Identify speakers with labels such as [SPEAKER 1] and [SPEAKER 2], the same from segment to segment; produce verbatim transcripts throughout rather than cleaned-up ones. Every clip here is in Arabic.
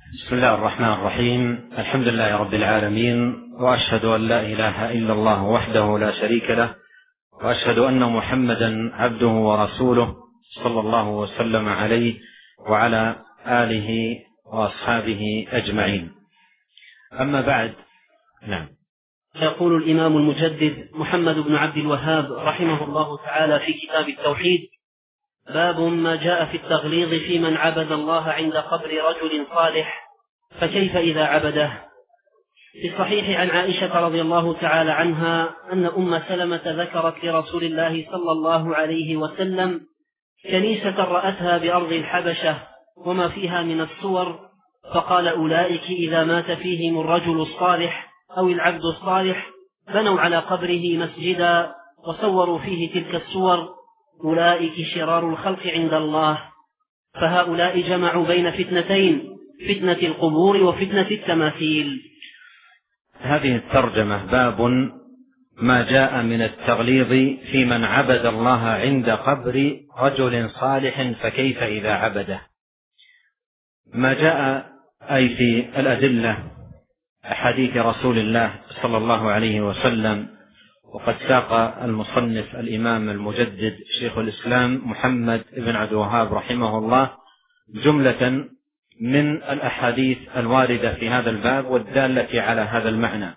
[SPEAKER 1] بسم الله الرحمن الرحيم. الحمد لله رب العالمين، وأشهد أن لا إله إلا الله وحده لا شريك له، وأشهد أن محمدا عبده ورسوله صلى الله وسلم عليه وعلى آله وأصحابه أجمعين. أما بعد، نعم.
[SPEAKER 2] يقول الإمام المجدد محمد بن عبد الوهاب رحمه الله تعالى في كتاب التوحيد: باب ما جاء في التغليظ في من عبد الله عند قبر رجل صالح فكيف إذا عبده. في الصحيح عن عائشة رضي الله تعالى عنها أن أم سلمة ذكرت لرسول الله صلى الله عليه وسلم كنيسة رأتها بأرض الحبشة وما فيها من الصور، فقال: أولئك إذا مات فيهم الرجل الصالح أو العبد الصالح بنوا على قبره مسجدا وصوروا فيه تلك الصور، أولئك شرار الخلق عند الله. فهؤلاء جمعوا بين فتنتين: فتنة القبور وفتنة التماثيل.
[SPEAKER 1] هذه الترجمة باب ما جاء من التغليظ في من عبد الله عند قبر رجل صالح فكيف إذا عبده. ما جاء أي في الأدلة أحاديث رسول الله صلى الله عليه وسلم، وقد ساق المصنف الإمام المجدد شيخ الإسلام محمد بن عبد الوهاب رحمه الله جملة من الأحاديث الواردة في هذا الباب والدالة على هذا المعنى.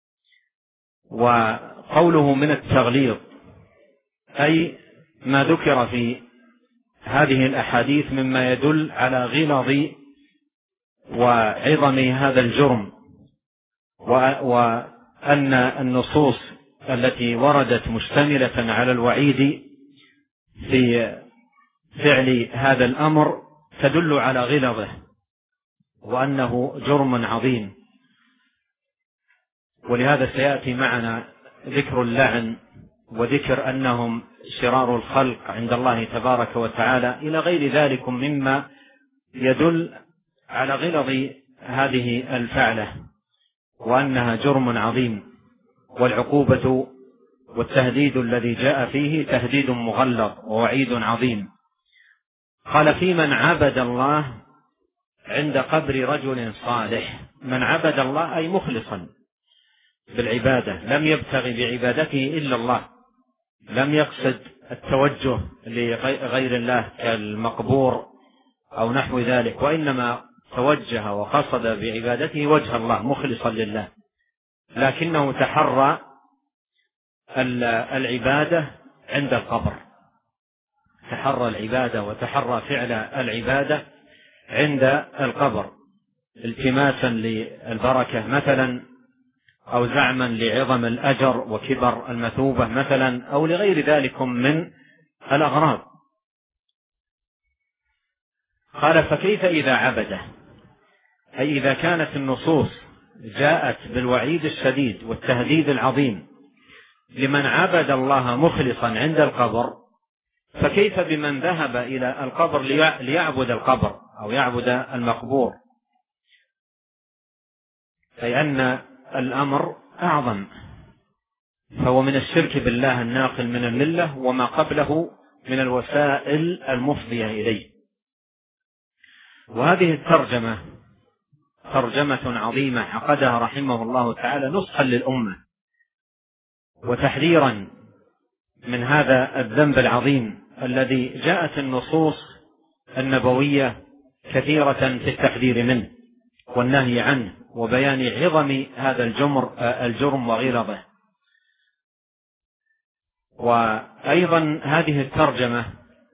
[SPEAKER 1] وقوله من التغليظ أي ما ذكر في هذه الأحاديث مما يدل على غلظ وعظم هذا الجرم، وأن النصوص التي وردت مشتملة على الوعيد في فعل هذا الأمر تدل على غلظه وأنه جرم عظيم. ولهذا سيأتي معنا ذكر اللعن وذكر أنهم شرار الخلق عند الله تبارك وتعالى إلى غير ذلك مما يدل على غلظ هذه الفعلة وأنها جرم عظيم. والعقوبة والتهديد الذي جاء فيه تهديد مغلظ ووعيد عظيم. قال: في من عبد الله عند قبر رجل صالح. من عبد الله أي مخلصا بالعبادة، لم يبتغي بعبادته إلا الله، لم يقصد التوجه لغير الله كالمقبور أو نحو ذلك، وإنما توجه وقصد بعبادته وجه الله مخلصا لله، لكنه تحرى العبادة عند القبر، تحرى العبادة وتحرى فعل العبادة عند القبر التماسا للبركة مثلا، أو زعما لعظم الأجر وكبر المثوبة مثلا، أو لغير ذلك من الأغراض. قال: فكيف إذا عبده، أي إذا كانت النصوص جاءت بالوعيد الشديد والتهديد العظيم لمن عبد الله مخلصا عند القبر، فكيف بمن ذهب إلى القبر ليعبد القبر أو يعبد المقبور؟ لأن الأمر أعظم، فهو من الشرك بالله الناقل من الملة وما قبله من الوسائل المفضية إليه. وهذه الترجمة ترجمة عظيمة عقدها رحمه الله تعالى نصحا للأمة وتحذيرا من هذا الذنب العظيم الذي جاءت النصوص النبوية كثيرة في التحذير منه والنهي عنه وبيان عظم هذا الجمر الجرم وغلظه. وأيضا هذه الترجمة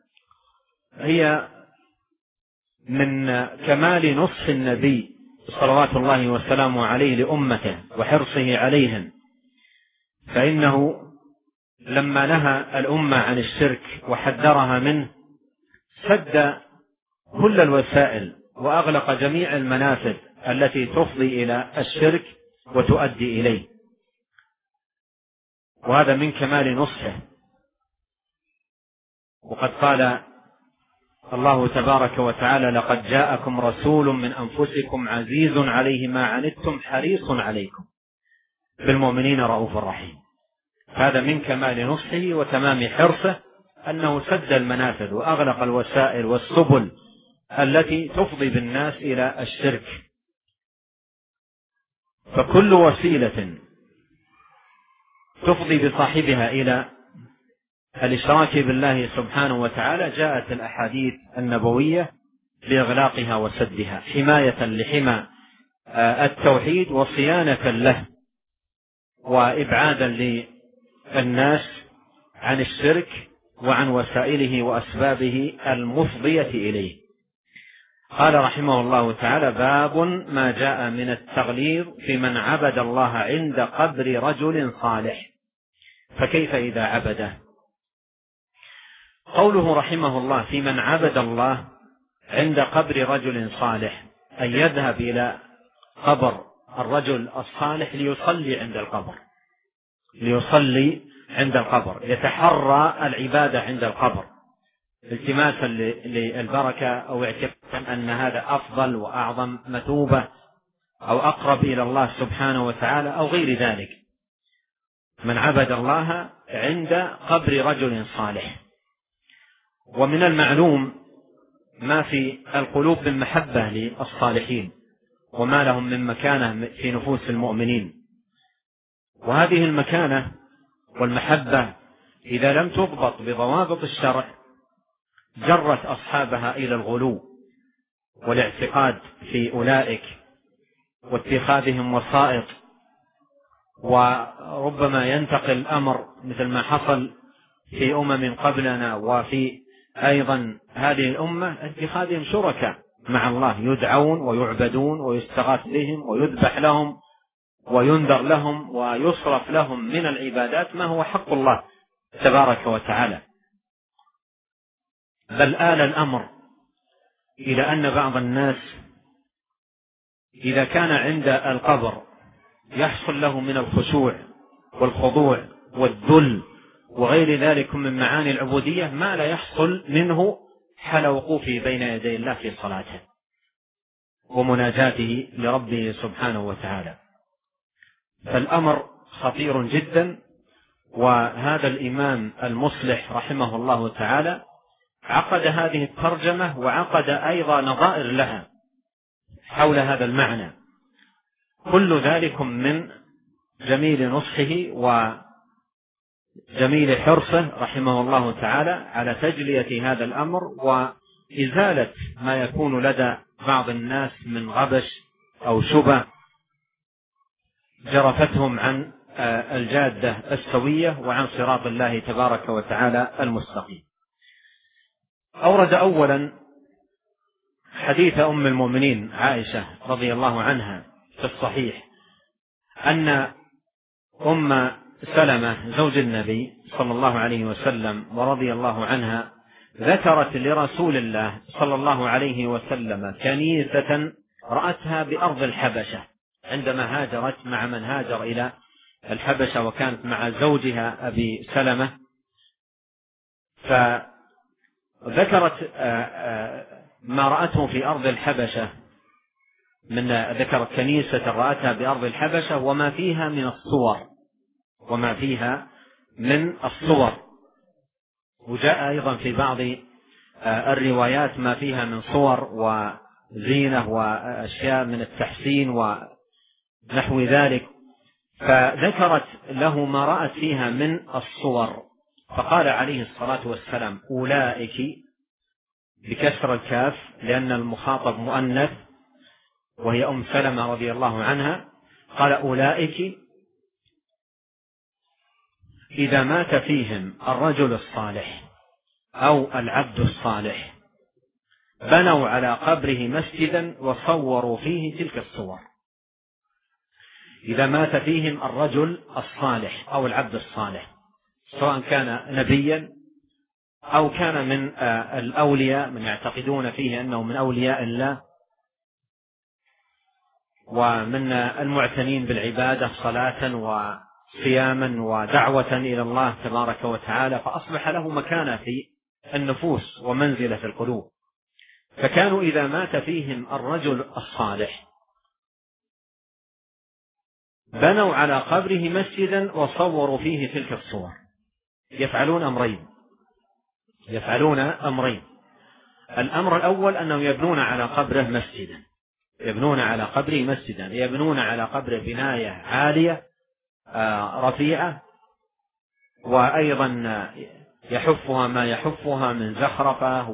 [SPEAKER 1] هي من كمال نصح النبي صلوات الله وسلامه عليه لأمته وحرصه عليهم، فإنه لما نهى الأمة عن الشرك وحذرها منه سد كل الوسائل وأغلق جميع المنافذ التي تفضي إلى الشرك وتؤدي إليه، وهذا من كمال نصحه. وقد قال الله تبارك وتعالى: لقد جاءكم رسول من أنفسكم عزيز عليه ما عنتم حريص عليكم بالمؤمنين رؤوف رحيم. هذا من كمال نصحه وتمام حرصه أنه سد المنافذ وأغلق الوسائل والسبل التي تفضي بالناس إلى الشرك فكل وسيلة تفضي بصاحبها إلى الإشراك بالله سبحانه وتعالى جاءت الأحاديث النبوية بإغلاقها وسدها حماية لحمى التوحيد وصيانة له وإبعادا للناس عن الشرك وعن وسائله وأسبابه المفضية إليه. قال رحمه الله تعالى: باب ما جاء من التغليظ في من عبد الله عند قبر رجل صالح، فكيف إذا عبده؟ قوله رحمه الله في من عبد الله عند قبر رجل صالح، أن يذهب إلى قبر الرجل الصالح ليصلي عند القبر ليصلي عند القبر يتحرى العبادة عند القبر التماسا للبركة أو اعتقادا أن هذا أفضل وأعظم مثوبة أو أقرب إلى الله سبحانه وتعالى أو غير ذلك. من عبد الله عند قبر رجل صالح. ومن المعلوم ما في القلوب من محبة للصالحين وما لهم من مكانة في نفوس المؤمنين، وهذه المكانة والمحبة إذا لم تضبط بضوابط الشرع جرت أصحابها إلى الغلو والاعتقاد في أولئك واتخاذهم وسائط، وربما ينتقل الأمر مثل ما حصل في أمم قبلنا وفي أيضا هذه الأمة اتخاذهم شركاء مع الله، يدعون ويعبدون ويستغاث بهم ويذبح لهم وينذر لهم ويصرف لهم من العبادات ما هو حق الله تبارك وتعالى. بل آل الأمر إلى أن بعض الناس إذا كان عند القبر يحصل له من الخشوع والخضوع والذل وغير ذلك من معاني العبودية ما لا يحصل منه حال وقوفه بين يدي الله في صلاته ومناجاته لربه سبحانه وتعالى. فالأمر خطير جدا. وهذا الإمام المصلح رحمه الله تعالى عقد هذه الترجمة وعقد أيضا نظائر لها حول هذا المعنى، كل ذلك من جميل نصحه وجميل حرصه رحمه الله تعالى على تجلية هذا الأمر وإزالة ما يكون لدى بعض الناس من غبش أو شبه جرفتهم عن الجادة السوية وعن صراط الله تبارك وتعالى المستقيم. أورد أولا حديث أم المؤمنين عائشة رضي الله عنها في الصحيح أن أم سلمة زوج النبي صلى الله عليه وسلم ورضي الله عنها ذكرت لرسول الله صلى الله عليه وسلم كنيسة رأتها بأرض الحبشة عندما هاجرت مع من هاجر إلى الحبشة وكانت مع زوجها أبي سلمة. فذكرت ما رأته في أرض الحبشة من ذكرت كنيسة رأتها بأرض الحبشة وما فيها من الصور وما فيها من الصور وجاء أيضا في بعض الروايات ما فيها من صور وزينة وأشياء من التحسين ونحو ذلك. فذكرت له ما رأت فيها من الصور فقال عليه الصلاة والسلام أولئك بكسر الكاف لأن المخاطب مؤنث وهي أم سلمة رضي الله عنها، قال أولئك إذا مات فيهم الرجل الصالح أو العبد الصالح بنوا على قبره مسجدا وصوروا فيه تلك الصور. إذا مات فيهم الرجل الصالح أو العبد الصالح سواء كان نبيا أو كان من الأولياء من يعتقدون فيه أنه من أولياء الله ومن المعتنين بالعبادة صلاة وصياما ودعوة إلى الله تبارك وتعالى، فأصبح له مكانة في النفوس ومنزلة في القلوب. فكانوا إذا مات فيهم الرجل الصالح بنوا على قبره مسجدا وصوروا فيه تلك الصور. يفعلون أمرين يفعلون أمرين الأمر الأول أنهم يبنون على قبره مسجدا يبنون على قبره مسجدا، يبنون على قبره بناية عالية رفيعة، وأيضا يحفها ما يحفها من زخرفة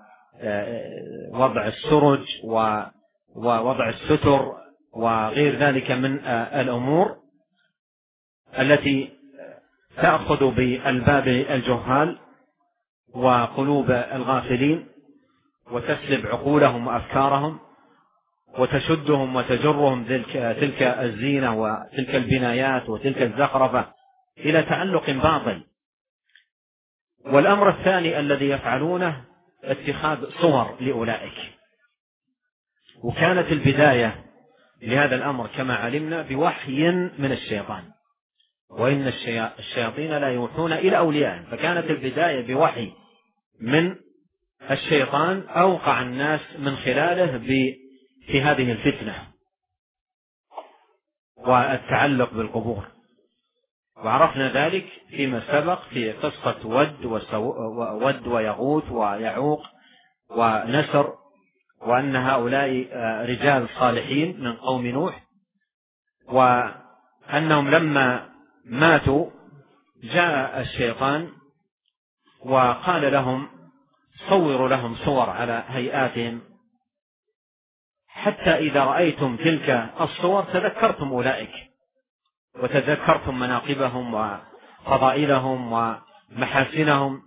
[SPEAKER 1] ووضع السرج ووضع الستر وغير ذلك من الأمور التي تأخذ بالباب الجهال وقلوب الغافلين وتسلب عقولهم وأفكارهم وتشدهم وتجرهم تلك الزينة وتلك البنايات وتلك الزخرفة إلى تعلق باطل. والأمر الثاني الذي يفعلونه اتخاذ صور لأولئك، وكانت البداية لهذا الأمر كما علمنا بوحي من الشيطان، وإن الشياطين لا يوحون إلى أوليائهم، فكانت البداية بوحي من الشيطان أوقع الناس من خلاله في هذه الفتنة والتعلق بالقبور. وعرفنا ذلك فيما سبق في قصة ود, ود ويغوث ويعوق ونسر، وأن هؤلاء رجال صالحين من قوم نوح، وأنهم لما ماتوا جاء الشيطان وقال لهم صوروا لهم صور على هيئاتهم، حتى إذا رأيتم تلك الصور تذكرتم أولئك وتذكرتم مناقبهم وفضائلهم ومحاسنهم،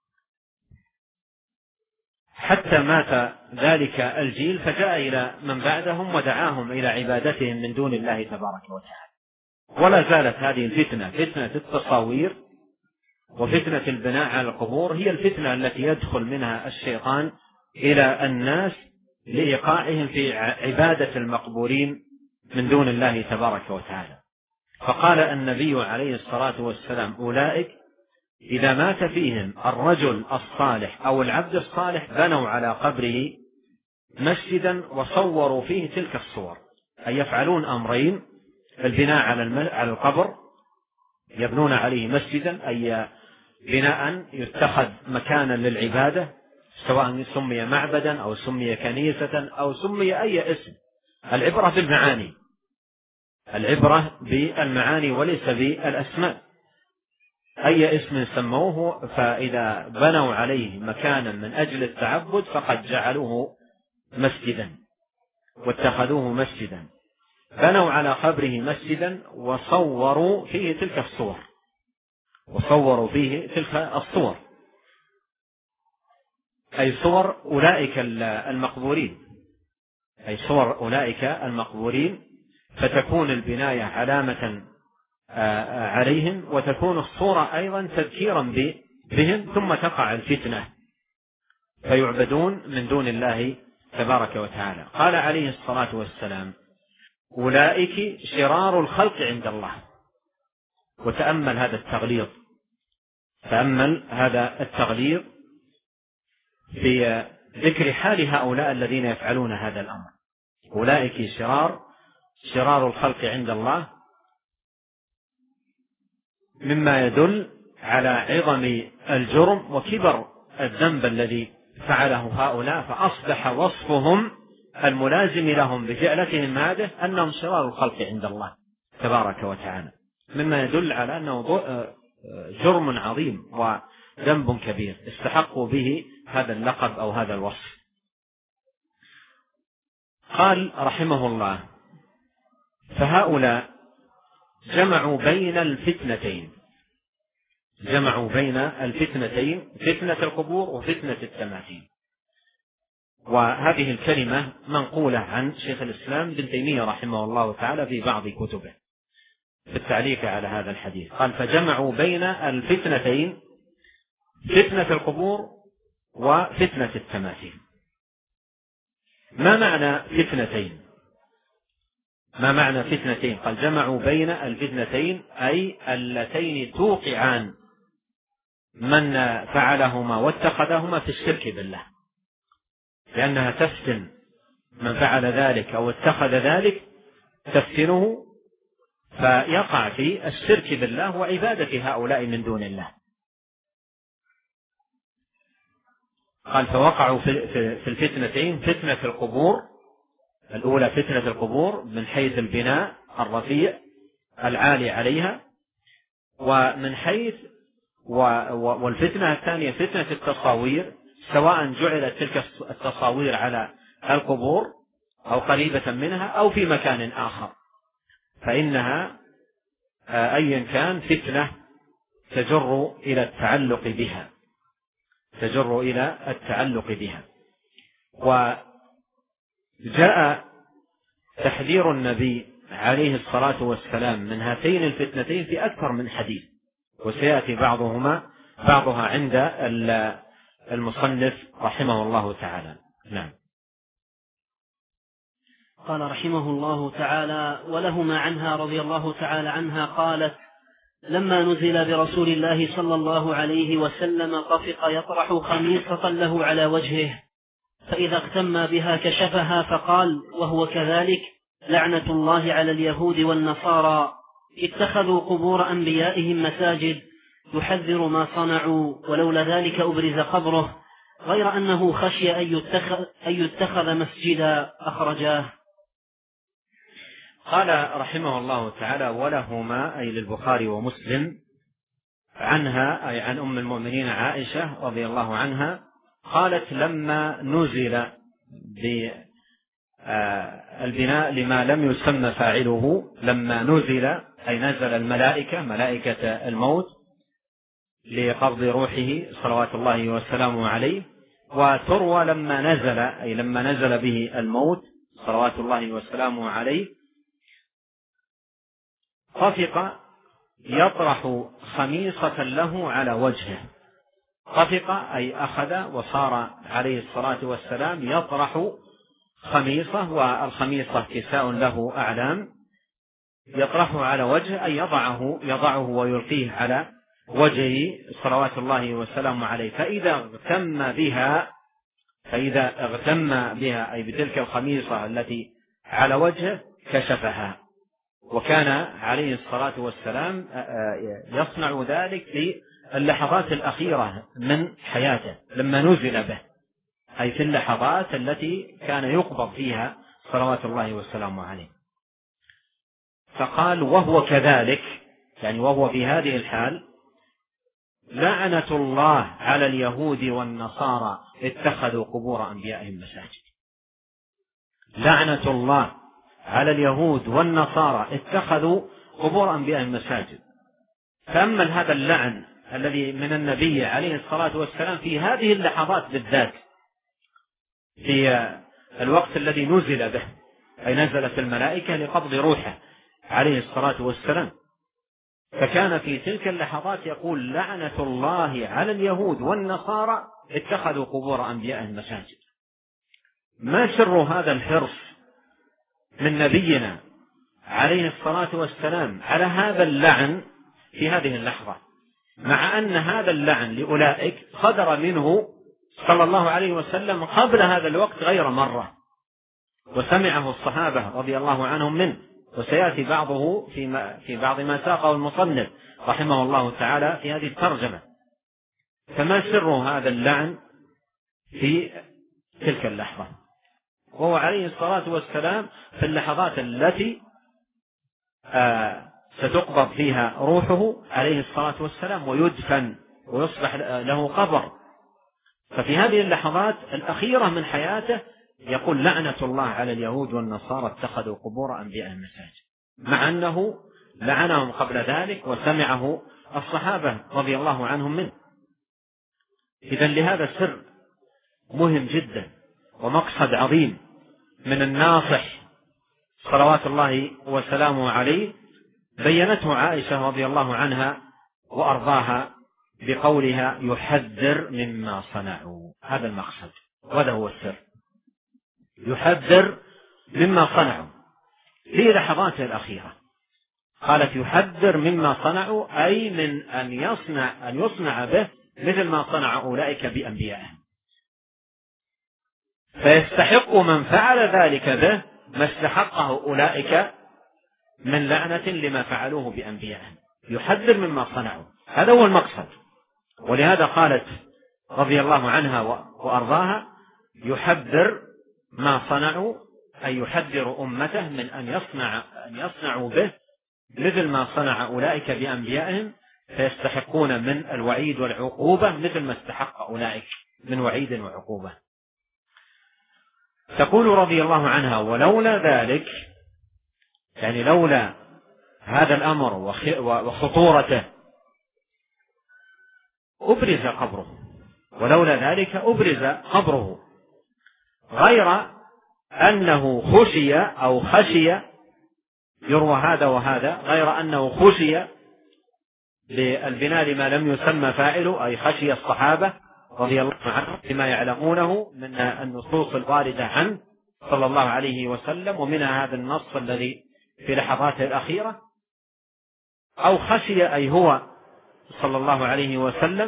[SPEAKER 1] حتى مات ذلك الجيل فجاء إلى من بعدهم ودعاهم إلى عبادتهم من دون الله تبارك وتعالى. ولا زالت هذه الفتنة، فتنة التصاوير وفتنة البناء على القبور، هي الفتنة التي يدخل منها الشيطان إلى الناس لإيقاعهم في عبادة المقبورين من دون الله تبارك وتعالى. فقال النبي عليه الصلاة والسلام أولئك إذا مات فيهم الرجل الصالح أو العبد الصالح بنوا على قبره مسجدا وصوروا فيه تلك الصور، أي يفعلون أمرين: البناء على القبر يبنون عليه مسجدا، أي بناء يتخذ مكانا للعبادة، سواء سمي معبدا أو سمي كنيسة أو سمي أي اسم. العبرة بالمعاني، العبرة بالمعاني وليس بالأسماء. أي اسم سموه، فإذا بنوا عليه مكانا من أجل التعبد فقد جعلوه مسجدا واتخذوه مسجدا. بنوا على قبره مسجدا وصوروا فيه تلك الصور، وصوروا فيه تلك الصور أي صور أولئك المقبورين، أي صور أولئك المقبورين، فتكون البناية علامة عليهم وتكون الصورة أيضا تذكيرا بهم، ثم تقع الفتنة فيعبدون من دون الله تبارك وتعالى. قال عليه الصلاة والسلام أولئك شرار الخلق عند الله. وتأمل هذا التغليظ، تأمل هذا التغليظ في ذكر حال هؤلاء الذين يفعلون هذا الأمر. أولئك شرار شرار الخلق عند الله، مما يدل على عظم الجرم وكبر الذنب الذي فعله هؤلاء، فأصبح وصفهم الملازم لهم بفعلتهم هذه أنهم شرار الخلق عند الله تبارك وتعالى، مما يدل على أنه جرم عظيم وذنب كبير استحقوا به هذا اللقب أو هذا الوصف. قال رحمه الله فهؤلاء جمعوا بين الفتنتين، جمعوا بين الفتنتين، فتنة القبور وفتنة التماثيل. وهذه الكلمة منقولة عن شيخ الإسلام ابن تيمية رحمه الله تعالى في بعض كتبه في التعليق على هذا الحديث. قال فجمعوا بين الفتنتين، فتنة القبور وفتنة التماثيل. ما معنى فتنتين؟ ما معنى فتنتين؟ قال جمعوا بين الفتنتين أي اللتين توقعان من فعلهما واتخذهما في الشرك بالله، لأنها تفتن من فعل ذلك أو اتخذ ذلك، تفتنه فيقع في الشرك بالله وعبادة هؤلاء من دون الله. قال فوقعوا في الفتنتين، فتنة القبور الأولى فتنة القبور من حيث البناء الرفيع العالي عليها، ومن حيث والفتنة الثانية فتنة التصاوير، سواء جعلت تلك التصاوير على القبور أو قريبة منها أو في مكان آخر، فإنها أيا كان فتنة تجر إلى التعلق بها تجر إلى التعلق بها. وجاء تحذير النبي عليه الصلاة والسلام من هاتين الفتنتين في أكثر من حديث، وسيأتي بعضهما بعضها عند المصنف رحمه الله تعالى. نعم.
[SPEAKER 2] قال رحمه الله تعالى: ولهما عنها رضي الله تعالى عنها قالت: لما نزل برسول الله صلى الله عليه وسلم طفق يطرح خميصة له على وجهه، فإذا اغتم بها كشفها، فقال وهو كذلك: لعنة الله على اليهود والنصارى اتخذوا قبور أنبيائهم مساجد، يحذر ما صنعوا، ولولا ذلك أبرز قبره، غير أنه خشي أن يتخذ, أن يتخذ مسجدا. أخرجاه.
[SPEAKER 1] قال رحمه الله تعالى: ولهما أي للبخاري ومسلم عنها أي عن أم المؤمنين عائشة رضي الله عنها قالت: لما نزل بالبناء لما لم يسمى فاعله، لما نزل أي نزل الملائكة ملائكة الموت لقبض روحه صلوات الله وسلامه عليه، وتروى لما نزل أي لما نزل به الموت صلوات الله وسلامه عليه طفق يطرح خميصة له على وجهه. طفق أي أخذ وصار عليه الصلاة والسلام يطرح خميصة، والخميصة كساء له أعلام، يطرحه على وجهه أي يضعه يضعه ويلقيه على وجهه صلوات الله وسلامه عليه. فإذا اغتم بها فإذا اغتم بها أي بتلك الخميصة التي على وجهه كشفها. وكان عليه الصلاة والسلام يصنع ذلك في اللحظات الأخيرة من حياته لما نزل به، أي في اللحظات التي كان يقبض فيها صلوات الله وسلامه عليه. فقال وهو كذلك، يعني وهو في هذه الحال: لعنة الله على اليهود والنصارى اتخذوا قبور أنبيائهم مساجد. لعنة الله على اليهود والنصارى اتخذوا قبور أنبيائهم مساجد. تأمل هذا اللعن الذي من النبي عليه الصلاة والسلام في هذه اللحظات بالذات، في الوقت الذي نزل به، أي نزلت الملائكة لقبض روحه عليه الصلاة والسلام، فكان في تلك اللحظات يقول: لعنة الله على اليهود والنصارى اتخذوا قبور أنبيائهم مساجد. ما سر هذا الحرص من نبينا عليه الصلاة والسلام على هذا اللعن في هذه اللحظة، مع أن هذا اللعن لأولئك صدر منه صلى الله عليه وسلم قبل هذا الوقت غير مرة، وسمعه الصحابة رضي الله عنهم منه، وسيأتي بعضه في في بعض ما ساقه المصنف رحمه الله تعالى في هذه الترجمة. فما سر هذا اللعن في تلك اللحظة، وهو عليه الصلاة والسلام في اللحظات التي آه ستقبض فيها روحه عليه الصلاة والسلام ويدفن ويصبح له قبر. ففي هذه اللحظات الأخيرة من حياته يقول: لعنة الله على اليهود والنصارى اتخذوا قبور أنبيائهم مساجد، مع أنه لعنهم قبل ذلك وسمعه الصحابة رضي الله عنهم منه. إذن لهذا سر مهم جدا ومقصد عظيم من الناصح صلوات الله وسلامه عليه بينته عائشة رضي الله عنها وأرضاها بقولها: يحذر مما صنعوا. هذا المقصد وهذا هو السر، يحذر مما صنعوا في لحظاته الأخيرة. قالت: يحذر مما صنعوا أي من أن يصنع أن يصنع به مثل ما صنع أولئك بأنبيائهم، فيستحق من فعل ذلك به ما استحقه أولئك من لعنة لما فعلوه بأنبيائهم. يحذر مما صنعوا، هذا هو المقصد. ولهذا قالت رضي الله عنها وأرضاها: يحذر ما صنعوا أن يحذر أمته من أن يصنع أن يصنعوا به مثل ما صنع أولئك بأنبيائهم، فيستحقون من الوعيد والعقوبة مثل ما استحق أولئك من وعيد وعقوبة. تقول رضي الله عنها: ولولا ذلك، يعني لولا هذا الأمر وخطورته أبرز قبره، ولولا ذلك أبرز قبره، غير أنه خشي أو خشي، يروى هذا وهذا، غير أنه خشي بالبناء لما لم يسمى فاعله، أي خشي الصحابة رضي الله عنهم بما يعلمونه من النصوص الواردة عنه صلى الله عليه وسلم، ومنها هذا النص الذي في لحظاته الأخيرة، أو خشي أي هو صلى الله عليه وسلم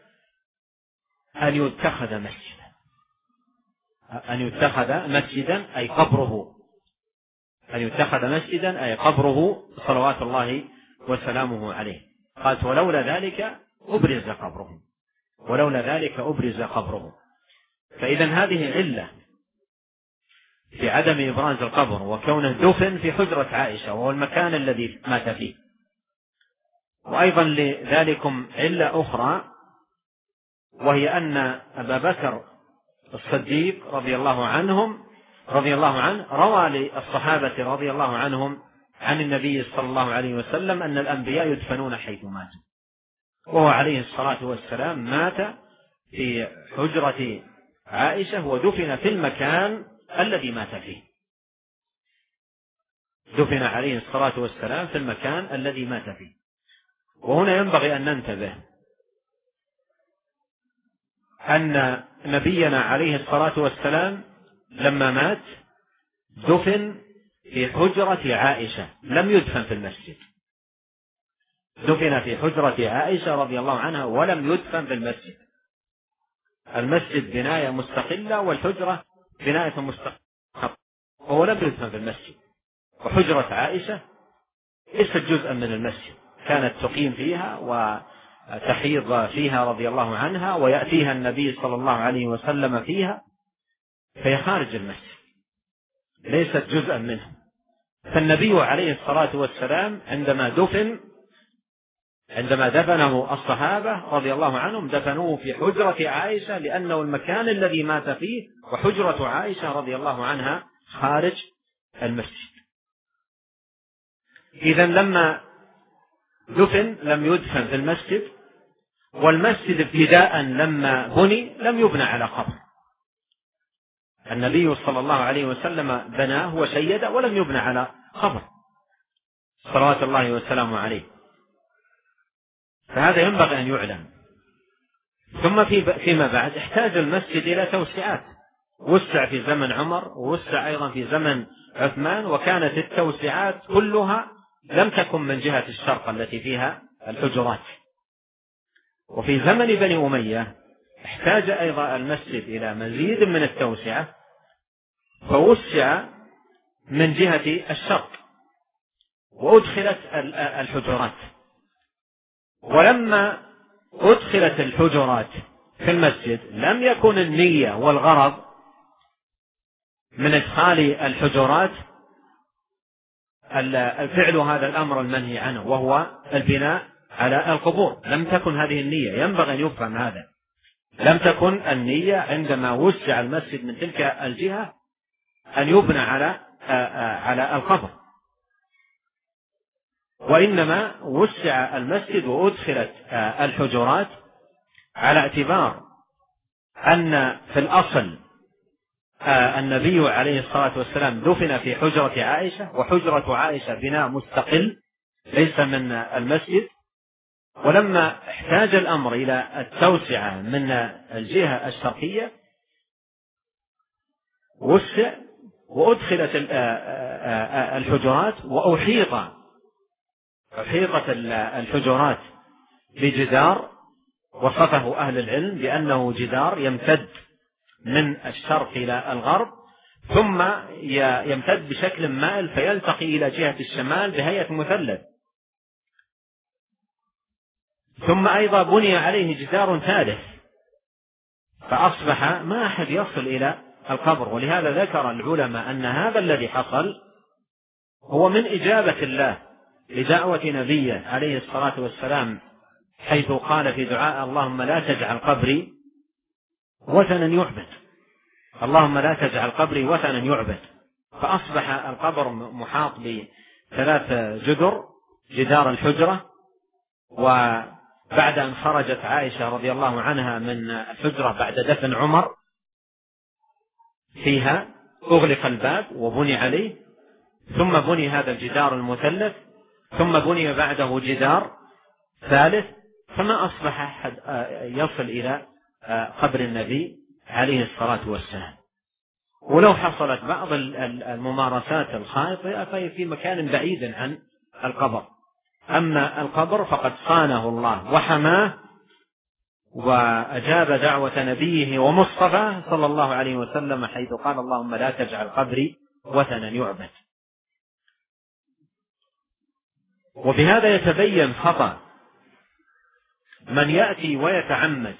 [SPEAKER 1] أن يتخذ مسجدا، أن يتخذ مسجدا أي قبره، أن يتخذ مسجدا أي قبره صلوات الله وسلامه عليه. قالت: ولولا ذلك أبرز قبره، ولولا ذلك أبرز قبره. فإذا هذه علة في عدم إبراز القبر، وكونه دفن في حجرة عائشة وهو المكان الذي مات فيه. وأيضا لذلكم علة أخرى، وهي أن أبا بكر الصديق رضي الله عنهم رضي الله عنه روى للصحابة رضي الله عنهم عن النبي صلى الله عليه وسلم أن الأنبياء يدفنون حيث ماتوا، وهو عليه الصلاة والسلام مات في حجرة عائشة ودفن في المكان الذي مات فيه، دفن عليه الصلاة والسلام في المكان الذي مات فيه. وهنا ينبغي أن ننتبه أن نبينا عليه الصلاة والسلام لما مات دفن في حجرة عائشة، لم يدفن في المسجد، دفن في حجرة عائشة رضي الله عنها ولم يدفن في المسجد. المسجد بناية مستقلة والحجرة بناية مستقلة، وهو لم يدفن في المسجد. وحجرة عائشة ليست جزءا من المسجد، كانت تقيم فيها وتحيض فيها رضي الله عنها، ويأتيها النبي صلى الله عليه وسلم فيها، فهي خارج المسجد ليست جزءا منه. فالنبي عليه الصلاة والسلام عندما دفن عندما دفنه الصحابة رضي الله عنهم دفنوه في حجرة عائشة، لأنه المكان الذي مات فيه، وحجرة عائشة رضي الله عنها خارج المسجد. إذن لما دفن لم يدفن في المسجد، والمسجد ابتداء لما بني لم يبنى على قبر، النبي صلى الله عليه وسلم بناه وشيده ولم يبنى على قبر صلوات الله وسلامه عليه. فهذا ينبغي أن يعلم. ثم فيما بعد احتاج المسجد إلى توسعات، وسع في زمن عمر ووسع أيضا في زمن عثمان، وكانت التوسعات كلها لم تكن من جهة الشرق التي فيها الحجرات. وفي زمن بني أمية احتاج أيضا المسجد إلى مزيد من التوسعة، فوسع من جهة الشرق وأدخلت الحجرات. ولما أدخلت الحجرات في المسجد لم يكن النية والغرض من إدخال الحجرات فعل هذا الأمر المنهي عنه، وهو البناء على القبور. لم تكن هذه النية، ينبغي أن يفهم هذا. لم تكن النية عندما وسع المسجد من تلك الجهة أن يبنى على على القبر، وإنما وسع المسجد وأدخلت الحجرات على اعتبار أن في الأصل النبي عليه الصلاة والسلام دفن في حجرة عائشة، وحجرة عائشة بناء مستقل ليس من المسجد. ولما احتاج الأمر إلى التوسعة من الجهة الشرقية وسع وأدخلت الحجرات، وأحيط أحيطت الحجرات بجدار وصفه أهل العلم بأنه جدار يمتد من الشرق إلى الغرب، ثم يمتد بشكل مائل فيلتقي إلى جهة الشمال بهيئة مثلث. ثم أيضا بني عليه جدار ثالث، فأصبح ما أحد يصل إلى القبر. ولهذا ذكر العلماء أن هذا الذي حصل هو من إجابة الله لدعوة نبيه عليه الصلاة والسلام، حيث قال في دعاء: اللهم لا تجعل قبري وثنا يعبد، اللهم لا تجعل قبري وثنا يعبد. فأصبح القبر محاط بثلاث جدر: جدار الحجرة، وبعد أن خرجت عائشة رضي الله عنها من الحجرة بعد دفن عمر فيها أغلق الباب وبني عليه، ثم بني هذا الجدار المثلث، ثم بني بعده جدار ثالث، فما أصبح أحد يصل إلى قبر النبي عليه الصلاة والسلام. ولو حصلت بعض الممارسات الخاطئة فهي في مكان بعيد عن القبر، أما القبر فقد صانه الله وحماه وأجاب دعوة نبيه ومصطفى صلى الله عليه وسلم، حيث قال: اللهم لا تجعل قبري وثنا يعبد. وبهذا يتبين خطأ من يأتي ويتعمد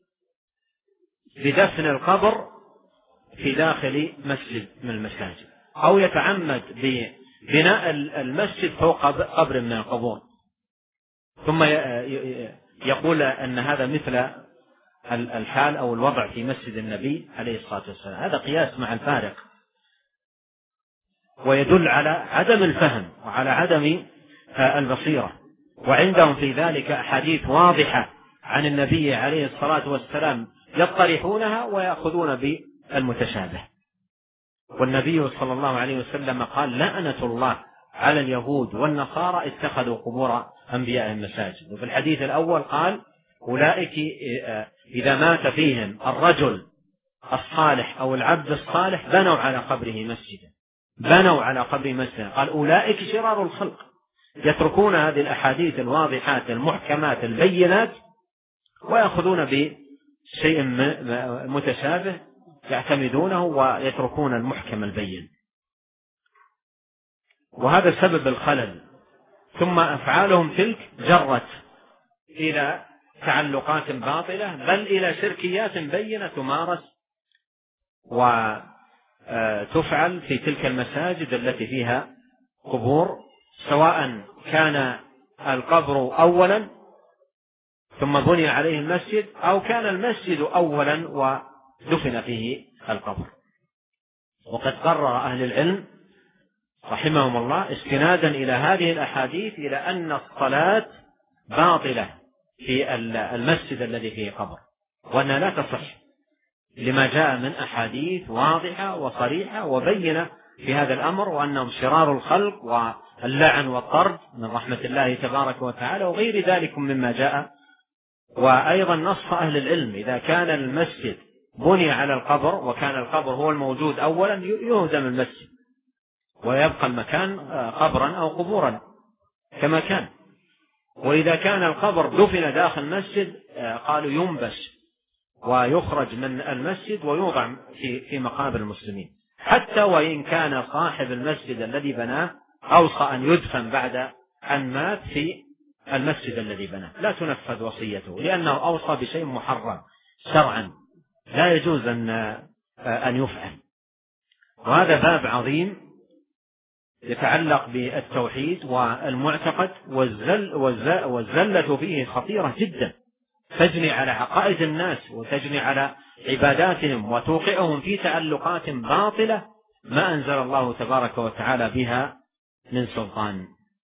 [SPEAKER 1] بدفن القبر في داخل مسجد من المساجد، أو يتعمد ببناء المسجد فوق قبر من القبور، ثم يقول أن هذا مثل الحال أو الوضع في مسجد النبي عليه الصلاة والسلام. هذا قياس مع الفارق، ويدل على عدم الفهم وعلى عدم البصيرة. وعندهم في ذلك أحاديث واضحة عن النبي عليه الصلاة والسلام يطرحونها ويأخذون بالمتشابه. والنبي صلى الله عليه وسلم قال: لعنة الله على اليهود والنصارى اتخذوا قبور أنبيائهم مساجد. وفي الحديث الأول قال: أولئك إذا مات فيهم الرجل الصالح أو العبد الصالح بنوا على قبره مسجدا، بنوا على قبر مسجدا. قال: أولئك شرار الخلق. يتركون هذه الأحاديث الواضحات المحكمات البينات ويأخذون بشيء متشابه يعتمدونه ويتركون المحكم البين، وهذا سبب الخلل. ثم أفعالهم تلك جرت إلى تعلقات باطلة، بل إلى شركيات بينة تمارس وتفعل في تلك المساجد التي فيها قبور، سواء كان القبر أولا ثم بني عليه المسجد، أو كان المسجد أولا ودفن فيه القبر. وقد قرر أهل العلم رحمهم الله استنادا إلى هذه الأحاديث إلى أن الصلاة باطلة في المسجد الذي فيه قبر، وأنها لا تصح لما جاء من أحاديث واضحة وصريحة وبينة في هذا الأمر، وأنهم شرار الخلق واللعن والطرد من رحمة الله تبارك وتعالى وغير ذلك مما جاء. وأيضا نص أهل العلم: إذا كان المسجد بني على القبر وكان القبر هو الموجود أولا يهدم المسجد ويبقى المكان قبرا أو قبورا كما كان. وإذا كان القبر دفن داخل المسجد قالوا ينبش ويخرج من المسجد ويوضع في في مقابر المسلمين، حتى وإن كان صاحب المسجد الذي بناه أوصى أن يدفن بعد أن مات في المسجد الذي بناه، لا تنفذ وصيته، لأنه أوصى بشيء محرم شرعا لا يجوز أن أن يفعل. وهذا باب عظيم يتعلق بالتوحيد والمعتقد، والزل والزلة فيه خطيرة جدا، تجني على عقائد الناس وتجني على عباداتهم وتوقعهم في تعلقات باطلة ما أنزل الله تبارك وتعالى بها من سلطان.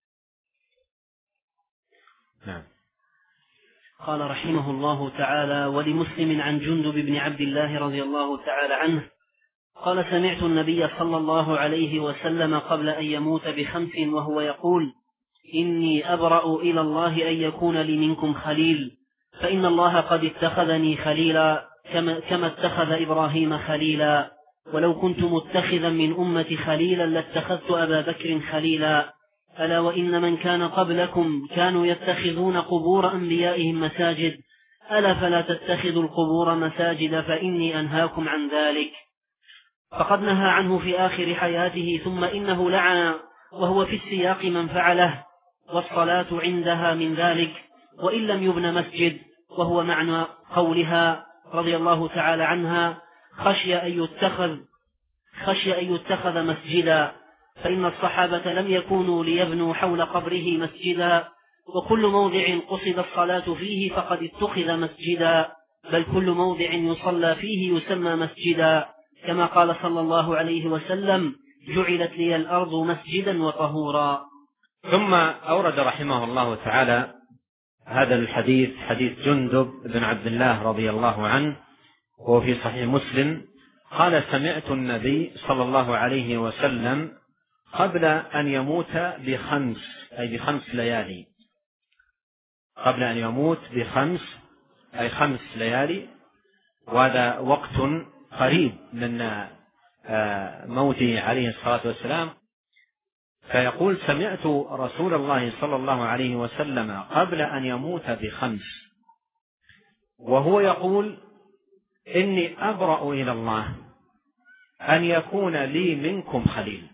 [SPEAKER 1] نعم.
[SPEAKER 2] قال رحمه الله تعالى: ولمسلم عن جندب بن عبد الله رضي الله تعالى عنه قال: سمعت النبي صلى الله عليه وسلم قبل أن يموت بخمس وهو يقول: إني أبرأ إلى الله أن يكون لي منكم خليل، فإن الله قد اتخذني خليلا كما, كما اتخذ إبراهيم خليلا، ولو كنت متخذا من أمتي خليلا لاتخذت أبا بكر خليلا، ألا وإن من كان قبلكم كانوا يتخذون قبور أنبيائهم مساجد، ألا فلا تتخذوا القبور مساجد فإني أنهاكم عن ذلك. فقد نهى عنه في آخر حياته، ثم إنه لعن وهو في السياق من فعله، والصلاة عندها من ذلك وإن لم يبن مسجد، وهو معنى قولها رضي الله تعالى عنها: خشي أن يتخذ خشي أن يتخذ مسجدا، فإن الصحابة لم يكونوا ليبنوا حول قبره مسجدا، وكل موضع قصد الصلاة فيه فقد اتخذ مسجدا، بل كل موضع يصلى فيه يسمى مسجدا، كما قال صلى الله عليه وسلم: جعلت لي الأرض مسجدا وطهورا.
[SPEAKER 1] ثم أورد رحمه الله تعالى هذا الحديث، حديث جندب بن عبد الله رضي الله عنه، وهو في صحيح مسلم، قال: سمعت النبي صلى الله عليه وسلم قبل أن يموت بخمس، أي بخمس ليالي، قبل أن يموت بخمس أي خمس ليالي، وهذا وقت قريب من موته عليه الصلاة والسلام. فيقول: سمعت رسول الله صلى الله عليه وسلم قبل أن يموت بخمس، وهو يقول: إني أبرأ إلى الله أن يكون لي منكم خليل،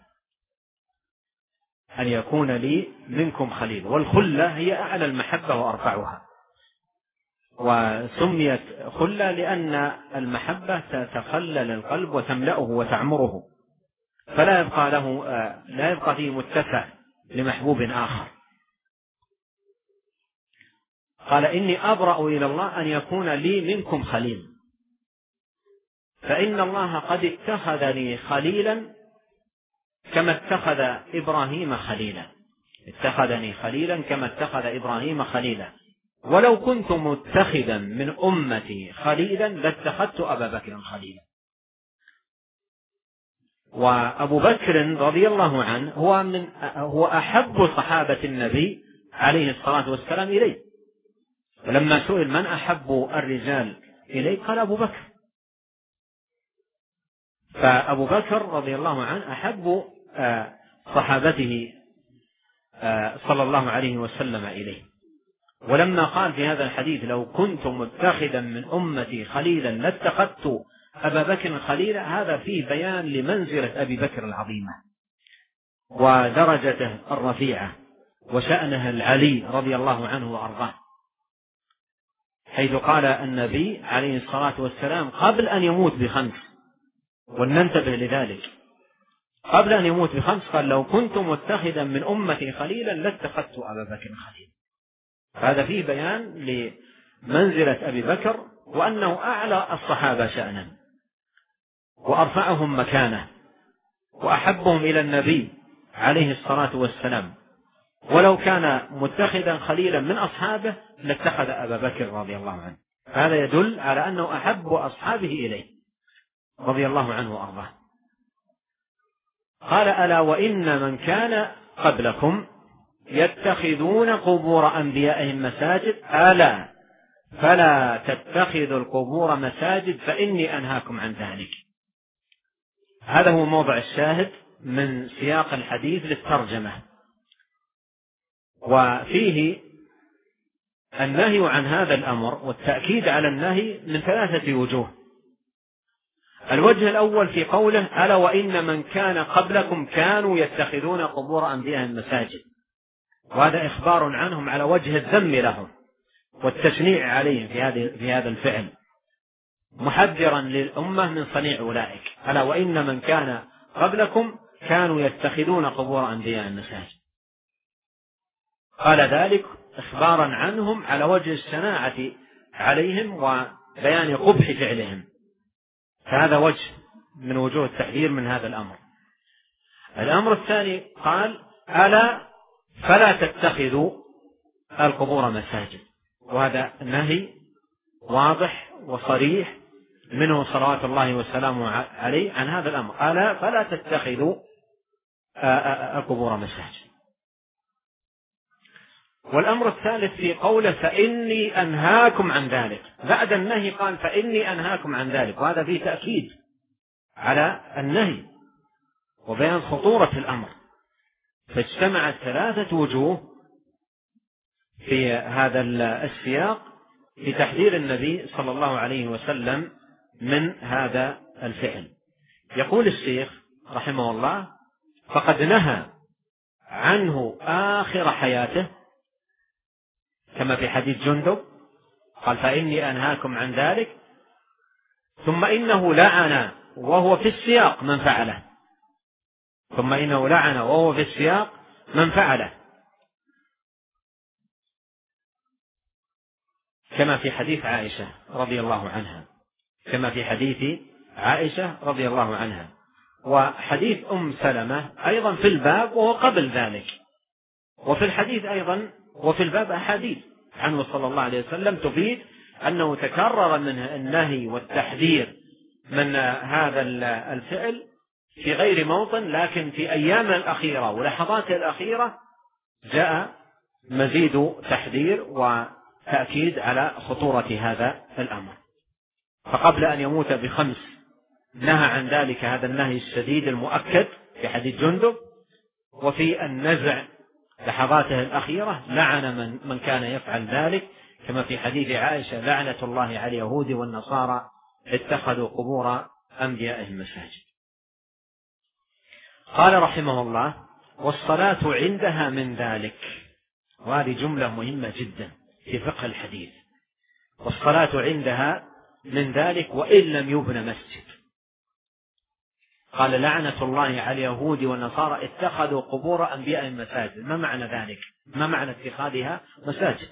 [SPEAKER 1] أن يكون لي منكم خليل. والخلة هي أعلى المحبة وأرفعها، وسميت خلة لأن المحبة تتخلل القلب وتملأه وتعمره، فلا يبقى له لا يبقى فيه متسع لمحبوب آخر. قال: إني أبرأ إلى الله أن يكون لي منكم خليل، فإن الله قد اتخذني خليلا كما اتخذ إبراهيم خليلا، اتخذني خليلا كما اتخذ إبراهيم خليلا، ولو كنت متخذا من أمتي خليلا لاتخذت أبا بكر خليلا. وأبو بكر رضي الله عنه هو من هو أحب صحابة النبي عليه الصلاة والسلام إليه، ولما سئل من أحب الرجال إليه قال: أبو بكر. فأبو بكر رضي الله عنه أحب صحابته صلى الله عليه وسلم إليه. ولما قال في هذا الحديث: لو كنت متخذا من أمتي خليلا لاتخذت أبا بكر خليلا، هذا فيه بيان لمنزلة أبي بكر العظيمة ودرجته الرفيعة وشأنه العلي رضي الله عنه وأرضاه، حيث قال النبي عليه الصلاة والسلام قبل أن يموت بخمس، ولننتبه لذلك، قبل أن يموت بخمس قال: لو كنت متخذا من أمتي خليلا لاتخذت أبا بكر خليلا. هذا فيه بيان لمنزلة أبي بكر، وأنه أعلى الصحابة شأنا وأرفعهم مكانة وأحبهم إلى النبي عليه الصلاة والسلام، ولو كان متخذا خليلا من أصحابه لاتخذ أبا بكر رضي الله عنه. هذا يدل على أنه أحب أصحابه إليه رضي الله عنه وأرضاه. قال: ألا وإن من كان قبلكم يتخذون قبور أنبيائهم مساجد، ألا فلا تتخذوا القبور مساجد فإني أنهاكم عن ذلك. هذا هو موضع الشاهد من سياق الحديث للترجمة، وفيه النهي عن هذا الأمر والتأكيد على النهي من ثلاثة وجوه. الوجه الأول في قوله: ألا وإن من كان قبلكم كانوا يتخذون قبور أنبيائهم مساجد، وهذا إخبار عنهم على وجه الذم لهم والتشنيع عليهم في هذه في هذا الفعل، محذرا للأمة من صنيع أولئك. ألا وإن من كان قبلكم كانوا يتخذون قبور أنبيائهم مساجد، قال ذلك إخبارا عنهم على وجه الشناعة عليهم وبيان قبح فعلهم، فهذا وجه من وجوه التحذير من هذا الأمر. الأمر الثاني قال: ألا فلا تتخذوا القبور مساجد، وهذا نهي واضح وصريح منه صلوات الله وسلامه عليه عن هذا الأمر: ألا فلا تتخذوا القبور مساجد. والأمر الثالث في قوله: فإني أنهاكم عن ذلك، بعد النهي قال: فإني أنهاكم عن ذلك، وهذا فيه تأكيد على النهي وبيان خطورة الأمر. فاجتمعت ثلاثة وجوه في هذا السياق في تحذير النبي صلى الله عليه وسلم من هذا الفعل. يقول الشيخ رحمه الله: فقد نهى عنه آخر حياته، كما في حديث جندب قال: فإني أنهاكم عن ذلك، ثم إنه لعن وهو في السياق من فعله ثم إنه لعن وهو في السياق من فعله كما في حديث عائشة رضي الله عنها كما في حديث عائشة رضي الله عنها وحديث أم سلمة أيضا في الباب وهو قبل ذلك، وفي الحديث أيضا وفي الباب أحاديث عنه صلى الله عليه وسلم تفيد أنه تكرر منه النهي والتحذير من هذا الفعل في غير موطن، لكن في أيام الأخيرة ولحظات الأخيرة جاء مزيد تحذير وتأكيد على خطورة هذا الأمر. فقبل أن يموت بخمس نهى عن ذلك هذا النهي الشديد المؤكد في حديث جندب، وفي النزع لحظاته الأخيرة لعن من, من كان يفعل ذلك كما في حديث عائشة لعنة الله على اليهود والنصارى اتخذوا قبور أنبيائهم مساجد. قال رحمه الله: والصلاة عندها من ذلك. وهذه جملة مهمة جدا في فقه الحديث. والصلاة عندها من ذلك وإن لم يبن مسجد. قال لعنة الله على اليهود والنصارى اتخذوا قبور أنبيائهم مساجد. ما معنى ذلك؟ ما معنى اتخاذها مساجد؟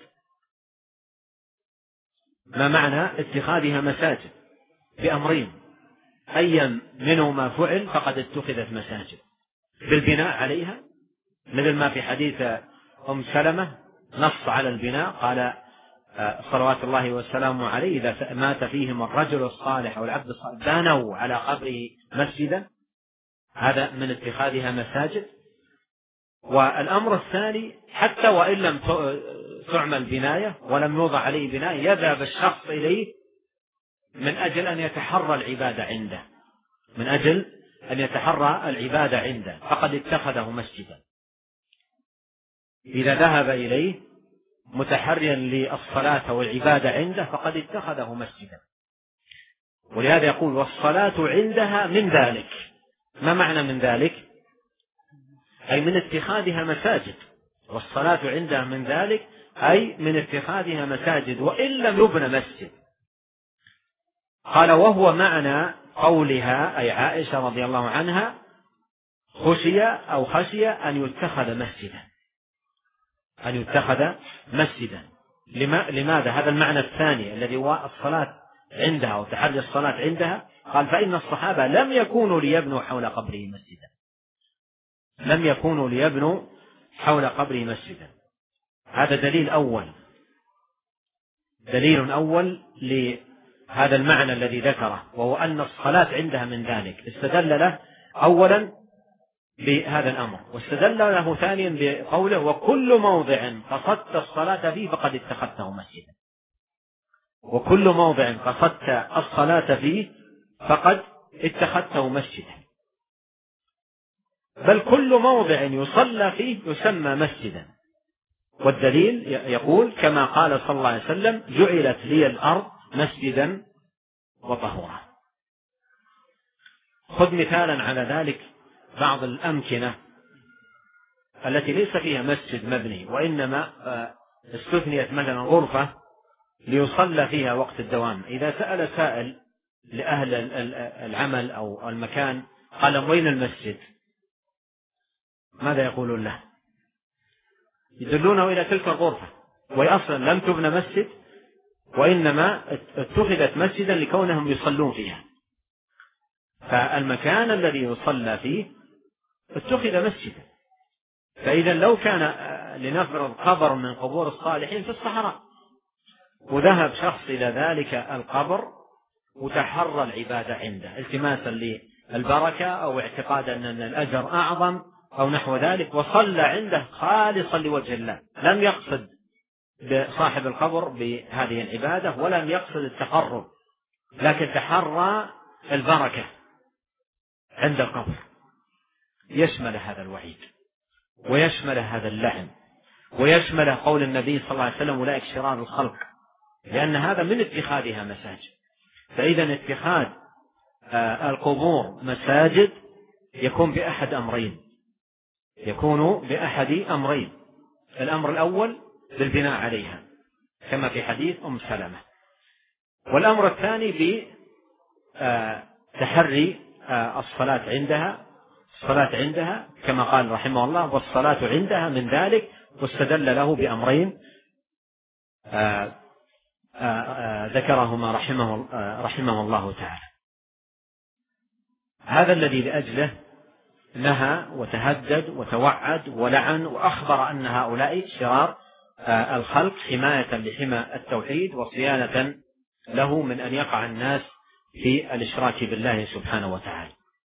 [SPEAKER 1] ما معنى اتخاذها مساجد؟ بأمرين: أيا منهما فعل فقد اتخذت مساجد بالبناء عليها، مثل ما في حديث أم سلمة نص على البناء، قال صلوات الله والسلام عليه: إذا مات فيهم الرجل الصالح أو العبد الصالح بنوا على قبره مسجدا. هذا من اتخاذها مساجد. والأمر الثاني: حتى وإن لم تعمل بناية ولم يوضع عليه بناء يذهب الشخص إليه من أجل أن يتحرى العبادة عنده من أجل أن يتحرى العبادة عنده فقد اتخذه مسجدا. إذا ذهب إليه متحريا للصلاة والعبادة عنده فقد اتخذه مسجدا. ولهذا يقول: والصلاة عندها من ذلك. ما معنى من ذلك؟ أي من اتخاذها مساجد. والصلاة عندها من ذلك أي من اتخاذها مساجد وإن لم يبن مسجد. قال: وهو معنى قولها أي عائشة رضي الله عنها خشي أو خشي أن يتخذ مسجدا أن يتخذ مسجدا. لماذا؟ هذا المعنى الثاني الذي هو الصلاة عندها وتحري الصلاة عندها. قال: فإن الصحابة لم يكونوا ليبنوا حول قبره مسجدا لم يكونوا ليبنوا حول قبره مسجدا. هذا دليل أول دليل أول لهذا المعنى الذي ذكره، وهو أن الصلاة عندها من ذلك. استدل له أولا بهذا الأمر، واستدل له ثانيا بقوله: وكل موضع قصدت الصلاة فيه فقد اتخذته مسجدا. وكل موضع قصدت الصلاة فيه فقد اتخذته مسجدا، بل كل موضع يصلى فيه يسمى مسجدا. والدليل يقول كما قال صلى الله عليه وسلم: جعلت لي الأرض مسجدا وطهورا. خذ مثالا على ذلك بعض الأمكنة التي ليس فيها مسجد مبني وإنما استثنيت مثلا غرفة ليصلى فيها وقت الدوام. إذا سأل سائل لأهل العمل أو المكان قال: وين المسجد؟ ماذا يقولون له؟ يدلونه إلى تلك الغرفة، وهي أصلا لم تبنى مسجد وإنما اتخذت مسجدا لكونهم يصلون فيها. فالمكان الذي يصلى فيه اتخذ مسجدا. فإذا لو كان لنفرض قبر من قبور الصالحين في الصحراء وذهب شخص إلى ذلك القبر وتحرى العبادة عنده التماسا للبركة أو اعتقادا أن الأجر أعظم أو نحو ذلك، وصلى عنده خالصا لوجه الله، لم يقصد بصاحب القبر بهذه العبادة ولم يقصد التقرب، لكن تحرى البركة عند القبر، يشمل هذا الوعيد ويشمل هذا اللعن ويشمل قول النبي صلى الله عليه وسلم: أولئك شرار الخلق، لأن هذا من اتخاذها مساجد. فإذا اتخاذ القبور مساجد يكون بأحد أمرين يكون بأحد أمرين الأمر الأول بالبناء عليها كما في حديث أم سلمة، والأمر الثاني تحري الصلاة عندها الصلاة عندها كما قال رحمه الله والصلاة عندها من ذلك، واستدل له بأمرين ذكرهما رحمه, رحمه الله تعالى. هذا الذي لأجله نهى وتهدد وتوعد ولعن وأخبر أن هؤلاء شرار الخلق حماية لحمى التوحيد وصيانة له من أن يقع الناس في الإشراك بالله سبحانه وتعالى.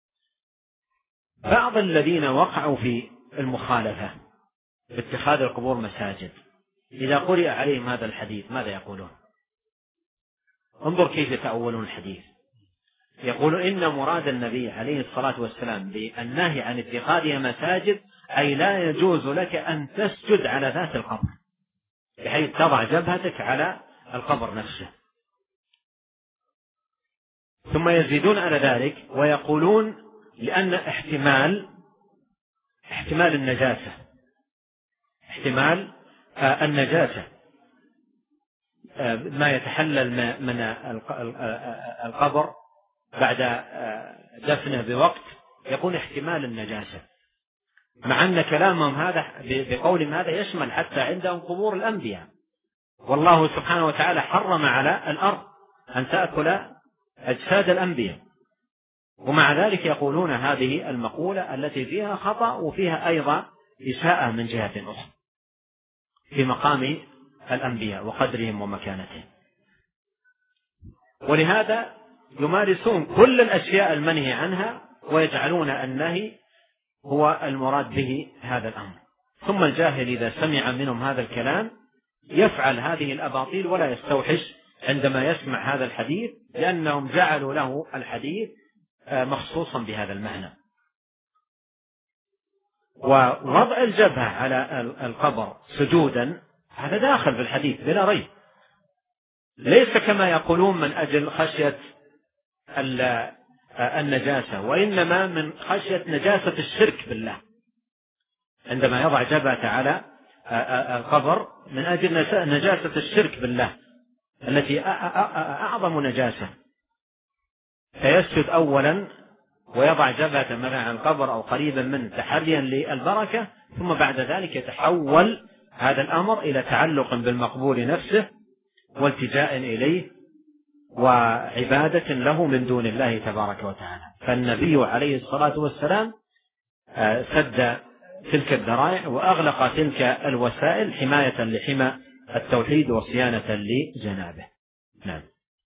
[SPEAKER 1] بعض الذين وقعوا في المخالفة باتخاذ القبور مساجد إذا قرئ عليهم هذا الحديث ماذا يقولون؟ انظر كيف يتأولون الحديث. يقول إن مراد النبي عليه الصلاة والسلام بالنهي عن اتخاذها مساجد أي لا يجوز لك أن تسجد على ذات القبر بحيث تضع جبهتك على القبر نفسه. ثم يزيدون على ذلك ويقولون لأن احتمال احتمال النجاسة احتمال النجاسة ما يتحلل من القبر بعد دفنه بوقت يكون احتمال النجاسة، مع أن كلامهم هذا بقولهم هذا يشمل حتى عندهم قبور الأنبياء، والله سبحانه وتعالى حرم على الأرض أن تأكل أجساد الأنبياء، ومع ذلك يقولون هذه المقولة التي فيها خطأ وفيها أيضا إساءة من جهة أخرى في مقام الأنبياء وقدرهم ومكانتهم. ولهذا يمارسون كل الأشياء المنهي عنها ويجعلون النهي هو المراد به هذا الأمر. ثم الجاهل إذا سمع منهم هذا الكلام يفعل هذه الأباطيل ولا يستوحش عندما يسمع هذا الحديث، لأنهم جعلوا له الحديث مخصوصا بهذا المعنى. ووضع الجبهة على القبر سجودا هذا داخل في الحديث بلا ريب، ليس كما يقولون من أجل خشية النجاسة، وإنما من خشية نجاسة الشرك بالله عندما يضع جبهته على القبر من أجل نجاسة الشرك بالله التي أعظم نجاسة، فيسجد أولا ويضع جبهته مثلا على القبر أو قريبا منه تحريا للبركة، ثم بعد ذلك يتحول هذا الأمر إلى تعلق بالمقبول نفسه والتجاء إليه وعبادة له من دون الله تبارك وتعالى. فالنبي عليه الصلاة والسلام سد تلك الذرائع وأغلق تلك الوسائل حماية لحمى التوحيد وصيانة لجنابه. نعم.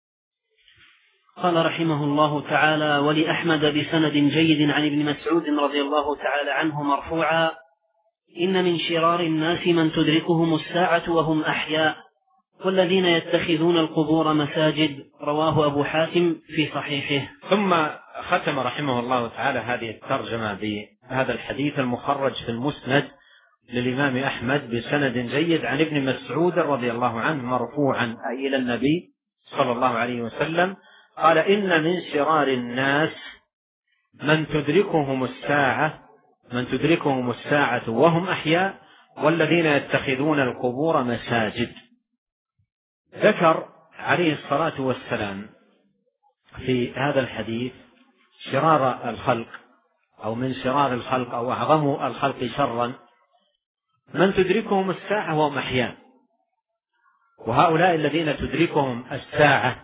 [SPEAKER 2] قال رحمه الله تعالى: ولأحمد بسند جيد عن ابن مسعود رضي الله تعالى عنه مرفوعا: إن من شرار الناس من تدركهم الساعة وهم أحياء والذين يتخذون القبور مساجد. رواه أبو حاتم في صحيحه.
[SPEAKER 1] ثم ختم رحمه الله تعالى هذه الترجمة بهذا الحديث المخرج في المسند للإمام أحمد بسند جيد عن ابن مسعود رضي الله عنه مرفوعا أي إلى النبي صلى الله عليه وسلم قال: إن من شرار الناس من تدركهم الساعة من تدركهم الساعة وهم أحياء والذين يتخذون القبور مساجد. ذكر عليه الصلاة والسلام في هذا الحديث شرار الخلق أو من شرار الخلق أو أعظم الخلق شرا من تدركهم الساعة وهم أحياء، وهؤلاء الذين تدركهم الساعة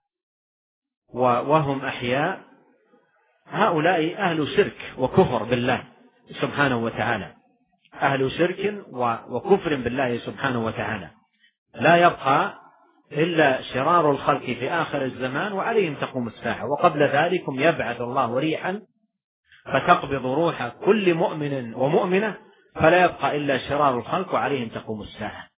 [SPEAKER 1] وهم أحياء هؤلاء أهل شرك وكفر بالله سبحانه وتعالى، أهل شرك وكفر بالله سبحانه وتعالى، لا يبقى إلا شرار الخلق في آخر الزمان وعليهم تقوم الساعة، وقبل ذلكم يبعث الله ريحا فتقبض روح كل مؤمن ومؤمنة فلا يبقى إلا شرار الخلق وعليهم تقوم الساعة.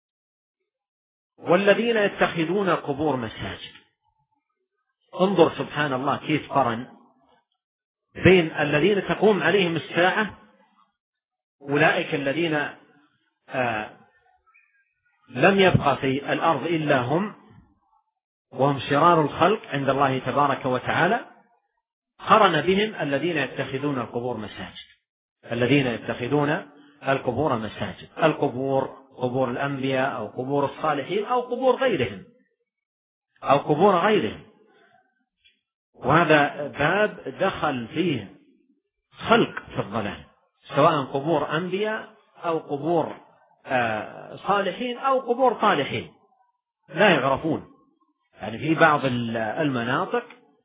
[SPEAKER 1] والذين يتخذون القبور مساجد، انظر سبحان الله كيف قرن بين الذين تقوم عليهم الساعة، أولئك الذين آه لم يبقى في الأرض إلا هم وهم شرار الخلق عند الله تبارك وتعالى، قرن بهم الذين يتخذون القبور مساجد، الذين يتخذون القبور مساجد، القبور قبور الأنبياء أو قبور الصالحين أو قبور غيرهم أو قبور غيرهم. وهذا باب دخل فيه خلق في الضلال، سواء قبور أنبياء أو قبور صالحين أو قبور طالحين لا يعرفون. يعني في بعض المناطق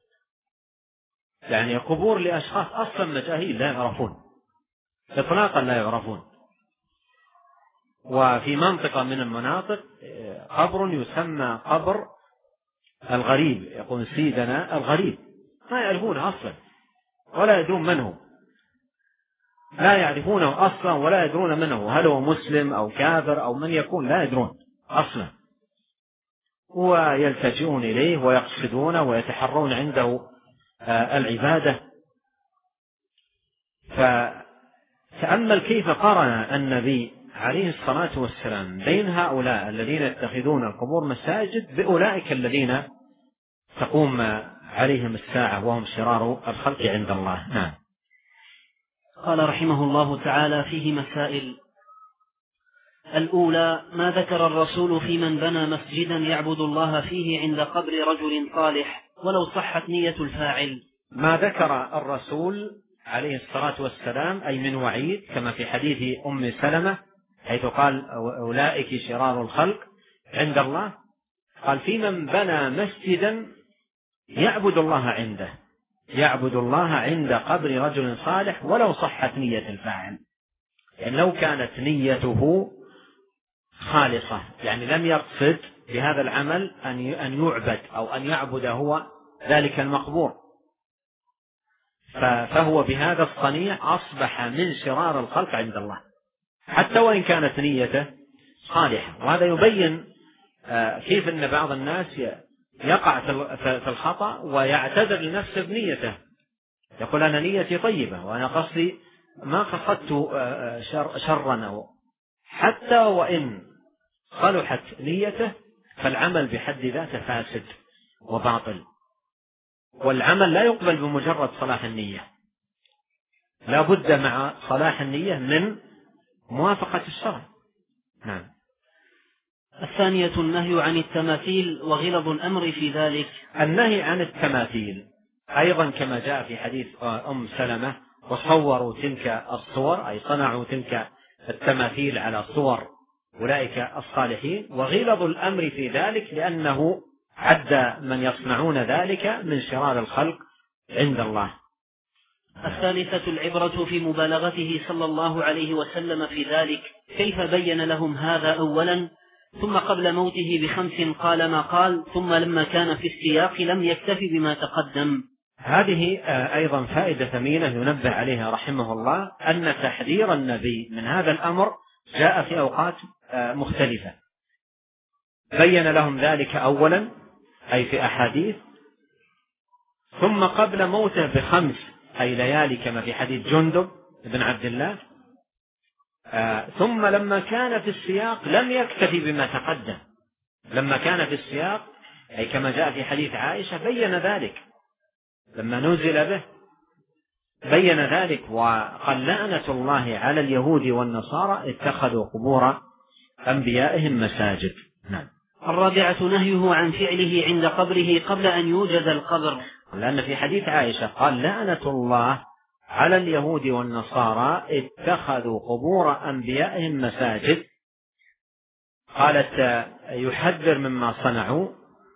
[SPEAKER 1] يعني قبور لأشخاص أصلا مجاهيل لا يعرفون إطلاقا، لا يعرفون. وفي منطقة من المناطق قبر يسمى قبر الغريب، يقول سيدنا الغريب، ما يعرفونه أصلا ولا يدرون من هو، لا يعرفونه أصلا ولا يدرون من هو، هل هو مسلم أو كافر أو من يكون، لا يدرون أصلا، ويلتجئون إليه ويقصدونه ويتحرون عنده العبادة. فتأمل كيف قارن النبي عليه الصلاة والسلام بين هؤلاء الذين يتخذون القبور مساجد بأولئك الذين تقوم عليهم الساعة وهم شرار الخلق عند الله. نعم.
[SPEAKER 2] قال رحمه الله تعالى: فيه مسائل. الأولى: ما ذكر الرسول في من بنى مسجدا يعبد الله فيه عند قبر رجل صالح ولو صحت نية الفاعل.
[SPEAKER 1] ما ذكر الرسول عليه الصلاة والسلام أي من وعيد، كما في حديث أم سلمة حيث قال: أولئك شرار الخلق عند الله، قال: في من بنى مسجدا يعبد الله عنده، يعبد الله عند قبر رجل صالح ولو صحت نية الفاعل. يعني لو كانت نيته خالصة، يعني لم يقصد بهذا العمل أن يعبد أو أن يعبد هو ذلك المقبور، فهو بهذا الصنيع أصبح من شرار الخلق عند الله حتى وإن كانت نيته صالحة. وهذا يبين كيف أن بعض الناس يقع في الخطأ ويعتذر لنفسه بنيته، يقول: أنا نيتي طيبة وأنا قصدي ما قصدت شر شرا أو حتى وإن صلحت نيته فالعمل بحد ذاته فاسد وباطل. والعمل لا يقبل بمجرد صلاح النية، لا بد مع صلاح النية من موافقة الشرع. نعم.
[SPEAKER 2] الثانية: النهي عن التماثيل وغلظ الأمر في ذلك.
[SPEAKER 1] النهي عن التماثيل أيضا كما جاء في حديث أم سلمة: وصوروا تلك الصور، أي صنعوا تلك التماثيل على صور أولئك الصالحين، وغلظ الأمر في ذلك لأنه عد من يصنعون ذلك من شرار الخلق عند الله.
[SPEAKER 2] الثالثة: العبرة في مبالغته صلى الله عليه وسلم في ذلك، كيف بين لهم هذا أولا، ثم قبل موته بخمس قال ما قال، ثم لما كان في السياق لم يكتفي بما تقدم.
[SPEAKER 1] هذه أيضا فائدة ثمينة ينبه عليها رحمه الله، أن تحذير النبي من هذا الأمر جاء في أوقات مختلفة، بين لهم ذلك أولا أي في أحاديث، ثم قبل موته بخمس أي ليالي كما في حديث جندب بن عبد الله، آه ثم لما كان في السياق لم يكتفي بما تقدم، لما كان في السياق أي كما جاء في حديث عائشة بين ذلك، لما نزل به بين ذلك وقال: لعنة الله على اليهود والنصارى اتخذوا قبور أنبيائهم مساجد. نعم.
[SPEAKER 2] الرابعة: نهيه عن فعله عند قبره قبل أن يوجد القبر،
[SPEAKER 1] لأن في حديث عائشة قال: لعنة الله على اليهود والنصارى اتخذوا قبور أنبيائهم مساجد. قالت: يحذر مما صنعوا،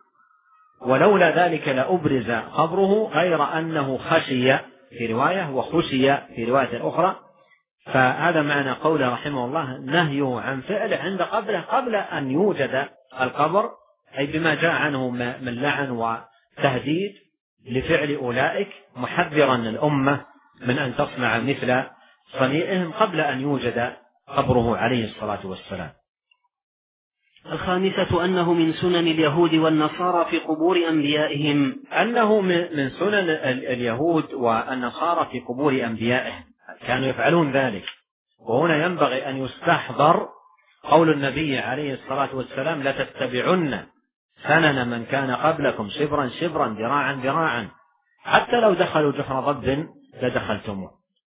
[SPEAKER 1] ولولا ذلك لأبرز قبره، غير أنه خشي في رواية وخشي في رواية أخرى. فهذا معنى قوله رحمه الله: نهيه عن فعله عند قبره قبل أن يوجد القبر، أي بما جاء عنه من لعن وتهديد لفعل أولئك، محذرا الأمة من أن تصنع مثل صنيعهم قبل أن يوجد قبره عليه الصلاة والسلام.
[SPEAKER 2] الخامسة: أنه من سنن اليهود والنصارى في قبور أنبيائهم،
[SPEAKER 1] أنه من سنن اليهود والنصارى في قبور أنبيائهم، كانوا يفعلون ذلك. وهنا ينبغي أن يستحضر قول النبي عليه الصلاة والسلام: لتتبعن سنن من كان قبلكم شبرا شبرا ذراعا ذراعا، حتى لو دخلوا جحر ضب لدخلتموه.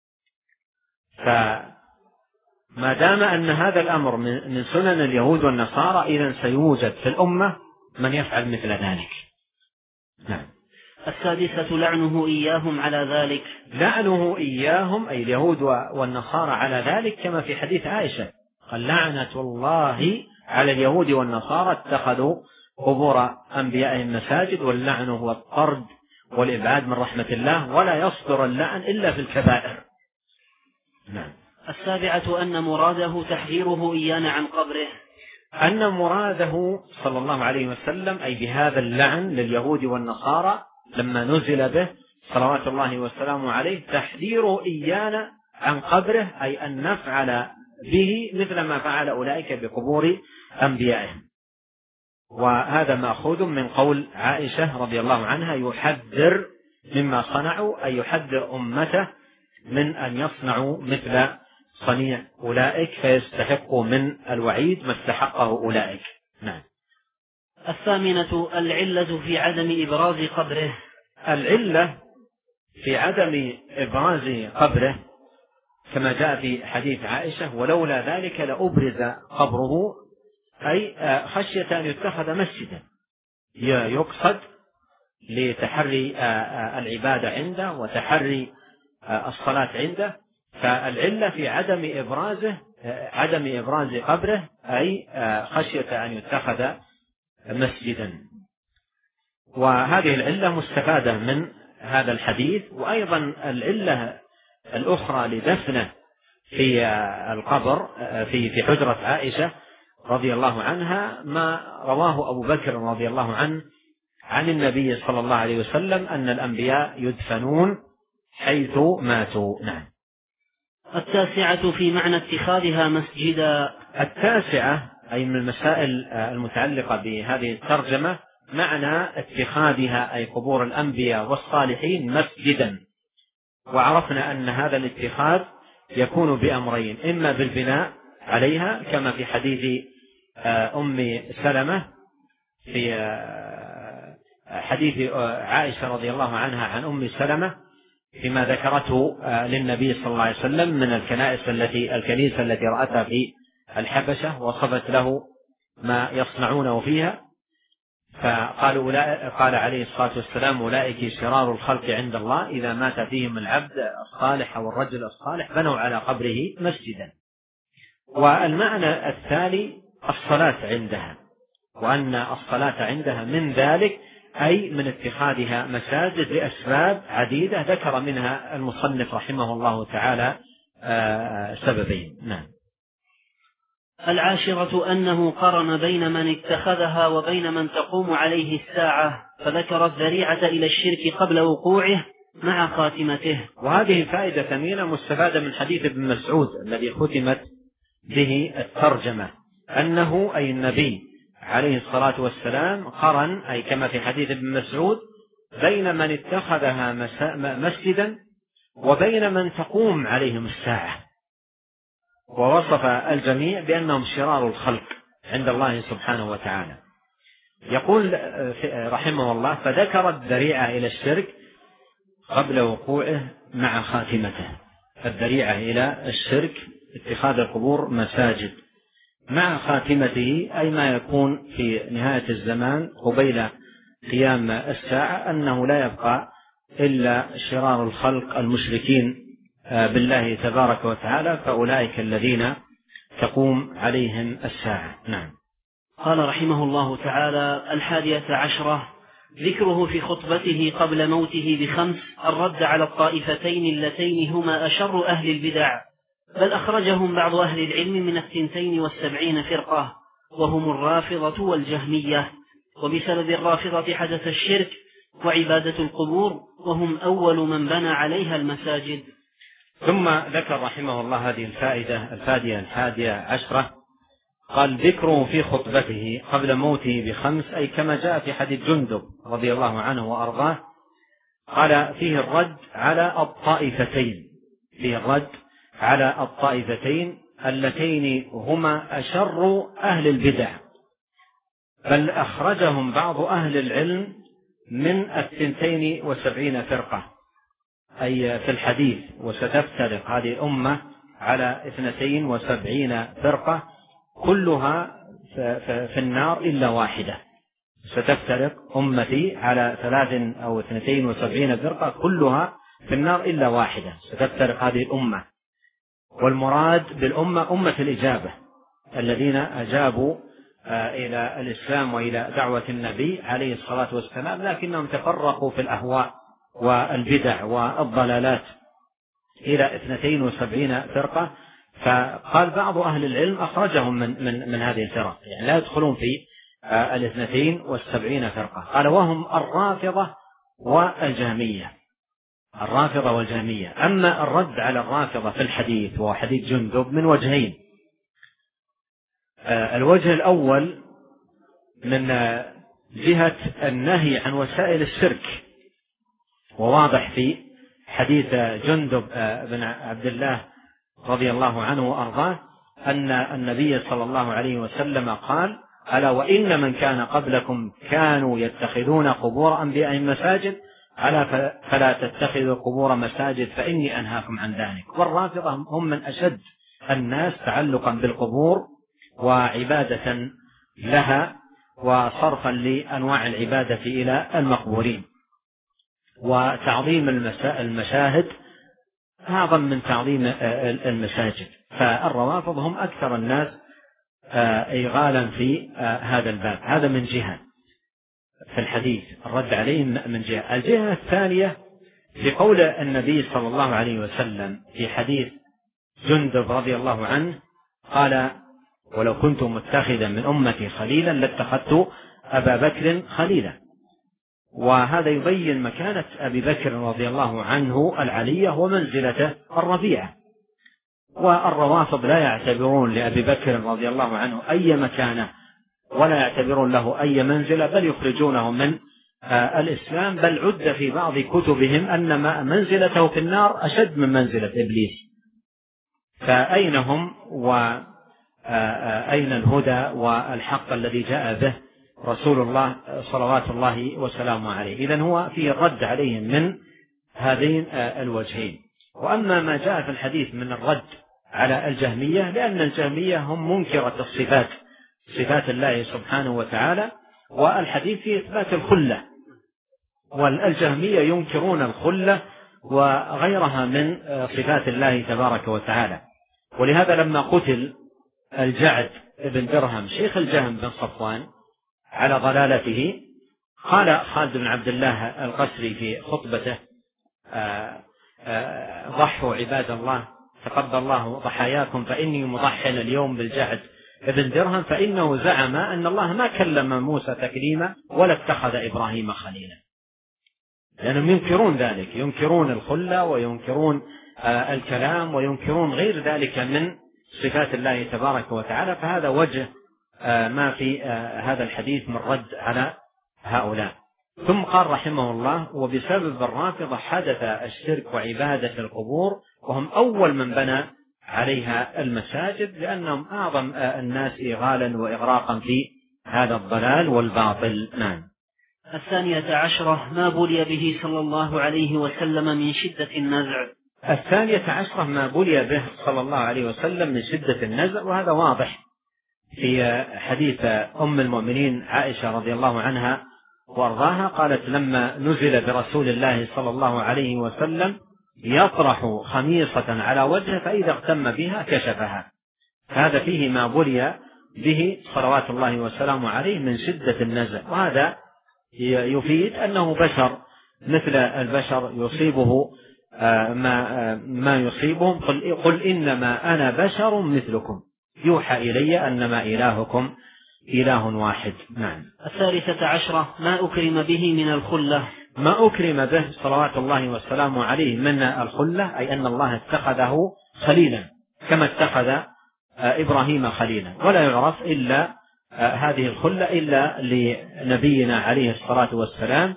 [SPEAKER 1] فما دام أن هذا الأمر من سنن اليهود والنصارى، إذن سيوجد في الأمة من يفعل مثل ذلك. نعم.
[SPEAKER 2] السادسة لعنه إياهم على ذلك.
[SPEAKER 1] لعنه إياهم أي اليهود والنصارى على ذلك، كما في حديث عائشة قال لعنة الله على اليهود والنصارى اتخذوا قبور أنبيائهم مساجد، واللعن هو الطرد والإبعاد من رحمة الله، ولا يصدر اللعن إلا في الكبائر. نعم.
[SPEAKER 2] السابعة أن مراده تحذيره إيانا عن قبره،
[SPEAKER 1] أن مراده صلى الله عليه وسلم أي بهذا اللعن لليهود والنصارى لما نزل به صلوات الله وسلامه عليه تحذيره إيانا عن قبره، أي أن نفعل به مثل ما فعل أولئك بقبور أنبيائهم. وهذا مأخوذ من قول عائشة رضي الله عنها يحذر مما صنعوا، أي يحذر أمته من أن يصنعوا مثل صنيع أولئك فيستحقوا من الوعيد ما استحقه أولئك. نعم.
[SPEAKER 2] الثامنة العلة في عدم إبراز قبره.
[SPEAKER 1] العلة في عدم إبراز قبره كما جاء في حديث عائشة ولولا ذلك لأبرز قبره، أي خشية أن يتخذ مسجدا يقصد لتحري العبادة عنده وتحري الصلاة عنده. فالعلة في عدم إبرازه عدم إبراز قبره أي خشية أن يتخذ مسجدا. وهذه العلة مستفادة من هذا الحديث. وأيضا العلة الأخرى لدفنه في القبر في في حجرة عائشة رضي الله عنها ما رواه أبو بكر رضي الله عنه عن النبي صلى الله عليه وسلم أن الأنبياء يدفنون حيث ماتوا. نعم.
[SPEAKER 2] التاسعة في معنى اتخاذها مسجدا.
[SPEAKER 1] التاسعة أي من المسائل المتعلقة بهذه الترجمة معنى اتخاذها أي قبور الأنبياء والصالحين مسجدا. وعرفنا أن هذا الاتخاذ يكون بأمرين، إما بالبناء عليها كما في حديث أم سلمة في حديث عائشة رضي الله عنها عن أم سلمة فيما ذكرته للنبي صلى الله عليه وسلم من الكنائس التي الكنيسة التي رأتها في الحبشة وصفت له ما يصنعونه فيها، فقالوا قال عليه الصلاة والسلام أولئك شرار الخلق عند الله إذا مات فيهم العبد الصالح أو الرجل الصالح بنوا على قبره مسجدا. والمعنى الثاني الصلاة عندها، وأن الصلاة عندها من ذلك أي من اتخاذها مساجد لأسباب عديدة ذكر منها المصنف رحمه الله تعالى سببين. نعم.
[SPEAKER 2] العاشرة أنه قرن بين من اتخذها وبين من تقوم عليه الساعة، فذكر الذريعة إلى الشرك قبل وقوعه مع خاتمته.
[SPEAKER 1] وهذه فائدة ثمينة مستفادة من حديث ابن مسعود الذي ختمت به الترجمة، أنه أي النبي عليه الصلاة والسلام قرن أي كما في حديث ابن مسعود بين من اتخذها مسجدا وبين من تقوم عليهم الساعة، ووصف الجميع بأنهم شرار الخلق عند الله سبحانه وتعالى. يقول رحمه الله فذكر الذريعة إلى الشرك قبل وقوعه مع خاتمته. الذريعة إلى الشرك اتخاذ القبور مساجد مع خاتمته أي ما يكون في نهاية الزمان قبيل قيام الساعة أنه لا يبقى إلا شرار الخلق المشركين بالله تبارك وتعالى، فأولئك الذين تقوم عليهم الساعة. نعم.
[SPEAKER 2] قال رحمه الله تعالى الحادية عشرة ذكره في خطبته قبل موته بخمس الرد على الطائفتين اللتين هما أشر أهل البدع، بل أخرجهم بعض أهل العلم من الثنتين والسبعين فرقة وهم الرافضة والجهمية، وبسبب الرافضة حدث الشرك وعبادة القبور وهم أول من بنى عليها المساجد.
[SPEAKER 1] ثم ذكر رحمه الله هذه الفائدة الفائدة الحادية عشرة قال ذكره في خطبته قبل موته بخمس أي كما جاء في حديث جندب رضي الله عنه وأرضاه قال فيه الرد على الطائفتين فيه الرد على الطائفتين اللتين هما أشر أهل البدع، بل أخرجهم بعض أهل العلم من الثنتين وسبعين فرقة أي في الحديث، وستفترق هذه الأمة على اثنتين وسبعين فرقة كلها في النار إلا واحدة، ستفترق أمتي على ثلاث أو اثنتين وسبعين فرقة كلها في النار إلا واحدة، ستفترق هذه الأمة. والمراد بالأمة أمة الإجابة، الذين أجابوا إلى الإسلام وإلى دعوة النبي عليه الصلاة والسلام، لكنهم تفرقوا في الأهواء والبدع والضلالات إلى اثنتين وسبعين فرقة. فقال بعض أهل العلم أخرجهم من, من, من هذه الفرق، يعني لا يدخلون في الاثنتين والسبعين فرقة. قال وهم الرافضة والجهمية، الرافضة والجهمية. أما الرد على الرافضة في الحديث وهو حديث جندب من وجهين. الوجه الأول من جهة النهي عن وسائل الشرك، وواضح في حديث جندب بن عبد الله رضي الله عنه وأرضاه أن النبي صلى الله عليه وسلم قال ألا وإن من كان قبلكم كانوا يتخذون قبور أنبيائهم مساجد ألا فلا تتخذوا قبور مساجد فإني أنهاكم عن ذلك. والرافضة هم من أشد الناس تعلقا بالقبور وعبادة لها وصرفا لأنواع العبادة إلى المقبورين، وتعظيم المشاهد أعظم من تعظيم المساجد. فالروافض هم أكثر الناس إغالا في هذا الباب. هذا من جهة في الحديث الرد عليهم من جهة. الجهة الثانية في قول النبي صلى الله عليه وسلم في حديث جندب رضي الله عنه قال ولو كنت متخذا من أمتي خليلا لاتخذت أبا بكر خليلا. وهذا يبين مكانة أبي بكر رضي الله عنه العلية ومنزلته الرفيعة. والروافض لا يعتبرون لأبي بكر رضي الله عنه أي مكانة ولا يعتبرون له أي منزلة، بل يخرجونه من الإسلام، بل عد في بعض كتبهم أن منزلته في النار أشد من منزلة إبليس. فأين هم وأين الهدى والحق الذي جاء به رسول الله صلوات الله وسلامه عليه؟ إذن هو فيه الرد عليهم من هذين الوجهين. وأما ما جاء في الحديث من الرد على الجهمية، لأن الجهمية هم منكرة الصفات، صفات الله سبحانه وتعالى، والحديث فيه إثبات الخلة، والجهمية ينكرون الخلة وغيرها من صفات الله تبارك وتعالى. ولهذا لما قتل الجعد بن درهم شيخ الجهم بن صفوان على ضلالته قال خالد بن عبد الله القسري في خطبته ضحوا عباد الله تقبل الله ضحاياكم فإني مضحٍ اليوم بالجعد ابن درهم فإنه زعم أن الله ما كلم موسى تكليما ولا اتخذ إبراهيم خليلا. لأنهم ينكرون ذلك، ينكرون الخلة وينكرون الكلام وينكرون غير ذلك من صفات الله تبارك وتعالى. فهذا وجه ما في هذا الحديث من رد على هؤلاء. ثم قال رحمه الله وبسبب الرافضة حدث الشرك وعبادة القبور، وهم أول من بنى عليها المساجد، لأنهم أعظم الناس إغالا وإغراقا في هذا الضلال والباطل. نعم.
[SPEAKER 2] الثانية عشرة ما بلي به صلى الله عليه وسلم من شدة النزع.
[SPEAKER 1] الثانية عشرة ما بلي به صلى الله عليه وسلم من شدة النزع، وهذا واضح في حديث أم المؤمنين عائشة رضي الله عنها وارضاها قالت لما نزل برسول الله صلى الله عليه وسلم يطرح خميصة على وجهه فإذا اغتم بها كشفها. هذا فيه ما بلي به صلوات الله وسلامه عليه من شدة النزع، وهذا يفيد أنه بشر مثل البشر يصيبه ما ما يصيبهم. قل, قل إنما أنا بشر مثلكم يوحى إلي أنما إلهكم إله واحد. نعم.
[SPEAKER 2] الثالثة عشرة ما أكرم به من الخلة.
[SPEAKER 1] ما أكرم به صلوات الله والسلام عليه من الخلة أي أن الله اتخذه خليلا كما اتخذ إبراهيم خليلا، ولا يعرف إلا هذه الخلة إلا لنبينا عليه الصلاة والسلام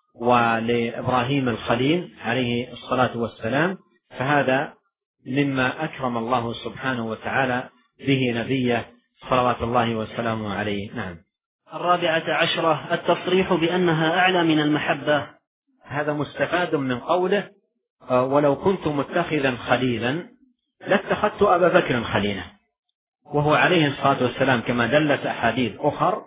[SPEAKER 1] ولإبراهيم الخليل عليه الصلاة والسلام. فهذا مما أكرم الله سبحانه وتعالى به نبيه صلوات الله وسلامه عليه. نعم.
[SPEAKER 2] الرابعة عشرة التصريح بأنها أعلى من المحبة.
[SPEAKER 1] هذا مستفاد من قوله ولو كنت متخذا خليلا لاتخذت أبا بكر خليلا، وهو عليه الصلاة والسلام كما دلت أحاديث أخر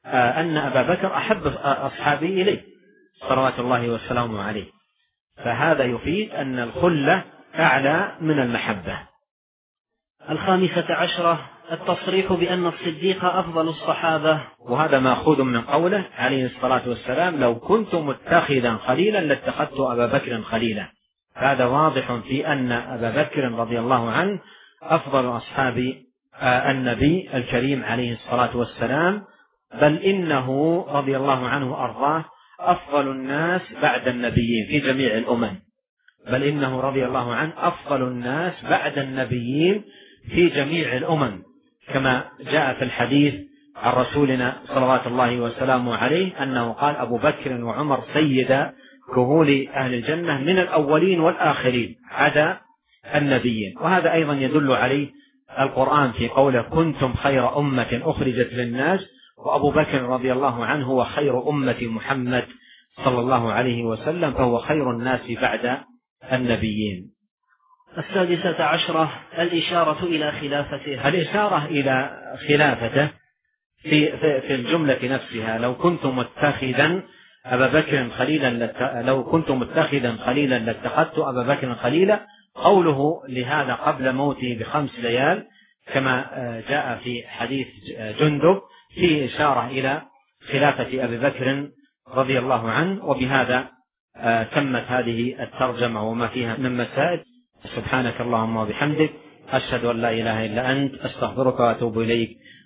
[SPEAKER 1] أن أبا بكر أحب أصحابه إليه صلوات الله وسلامه عليه، فهذا يفيد أن الخلة أعلى من المحبة.
[SPEAKER 2] الخامسة عشرة التصريح بأن الصديق أفضل الصحابة،
[SPEAKER 1] وهذا مأخوذ من قوله عليه الصلاة والسلام: لو كنت متخذا خليلا لاتخذت أبا بكر خليلا. هذا واضح في أن أبا بكر رضي الله عنه أفضل أصحاب النبي الكريم عليه الصلاة والسلام، بل إنه رضي الله عنه وأرضاه أفضل الناس بعد النبيين في جميع الأمم، بل إنه رضي الله عنه أفضل الناس بعد النبيين في جميع الأمم، كما جاء في الحديث عن رسولنا صلوات الله وسلامه عليه أنه قال: أبو بكر وعمر سيدا كهول أهل الجنة من الأولين والآخرين عدا النبيين. وهذا أيضا يدل عليه القرآن في قوله: كنتم خير أمة أخرجت للناس، وأبو بكر رضي الله عنه هو خير أمة محمد صلى الله عليه وسلم، فهو خير الناس بعد النبيين.
[SPEAKER 2] السادسة عشرة الإشارة إلى خلافته،
[SPEAKER 1] الإشارة إلى خلافته في, في الجملة نفسها: لو كنت متخذا أبا بكر خليلا لو كنت متخذا خليلا لاتخذت أبا بكر خليلا. قوله لهذا قبل موته بخمس ليال كما جاء في حديث جندب فيه إشارة إلى خلافة أبي بكر رضي الله عنه. وبهذا تمت هذه الترجمة وما فيها من مسائل. سبحانك اللهم وبحمدك، أشهد أن لا إله إلا أنت، أستغفرك وأتوب إليك.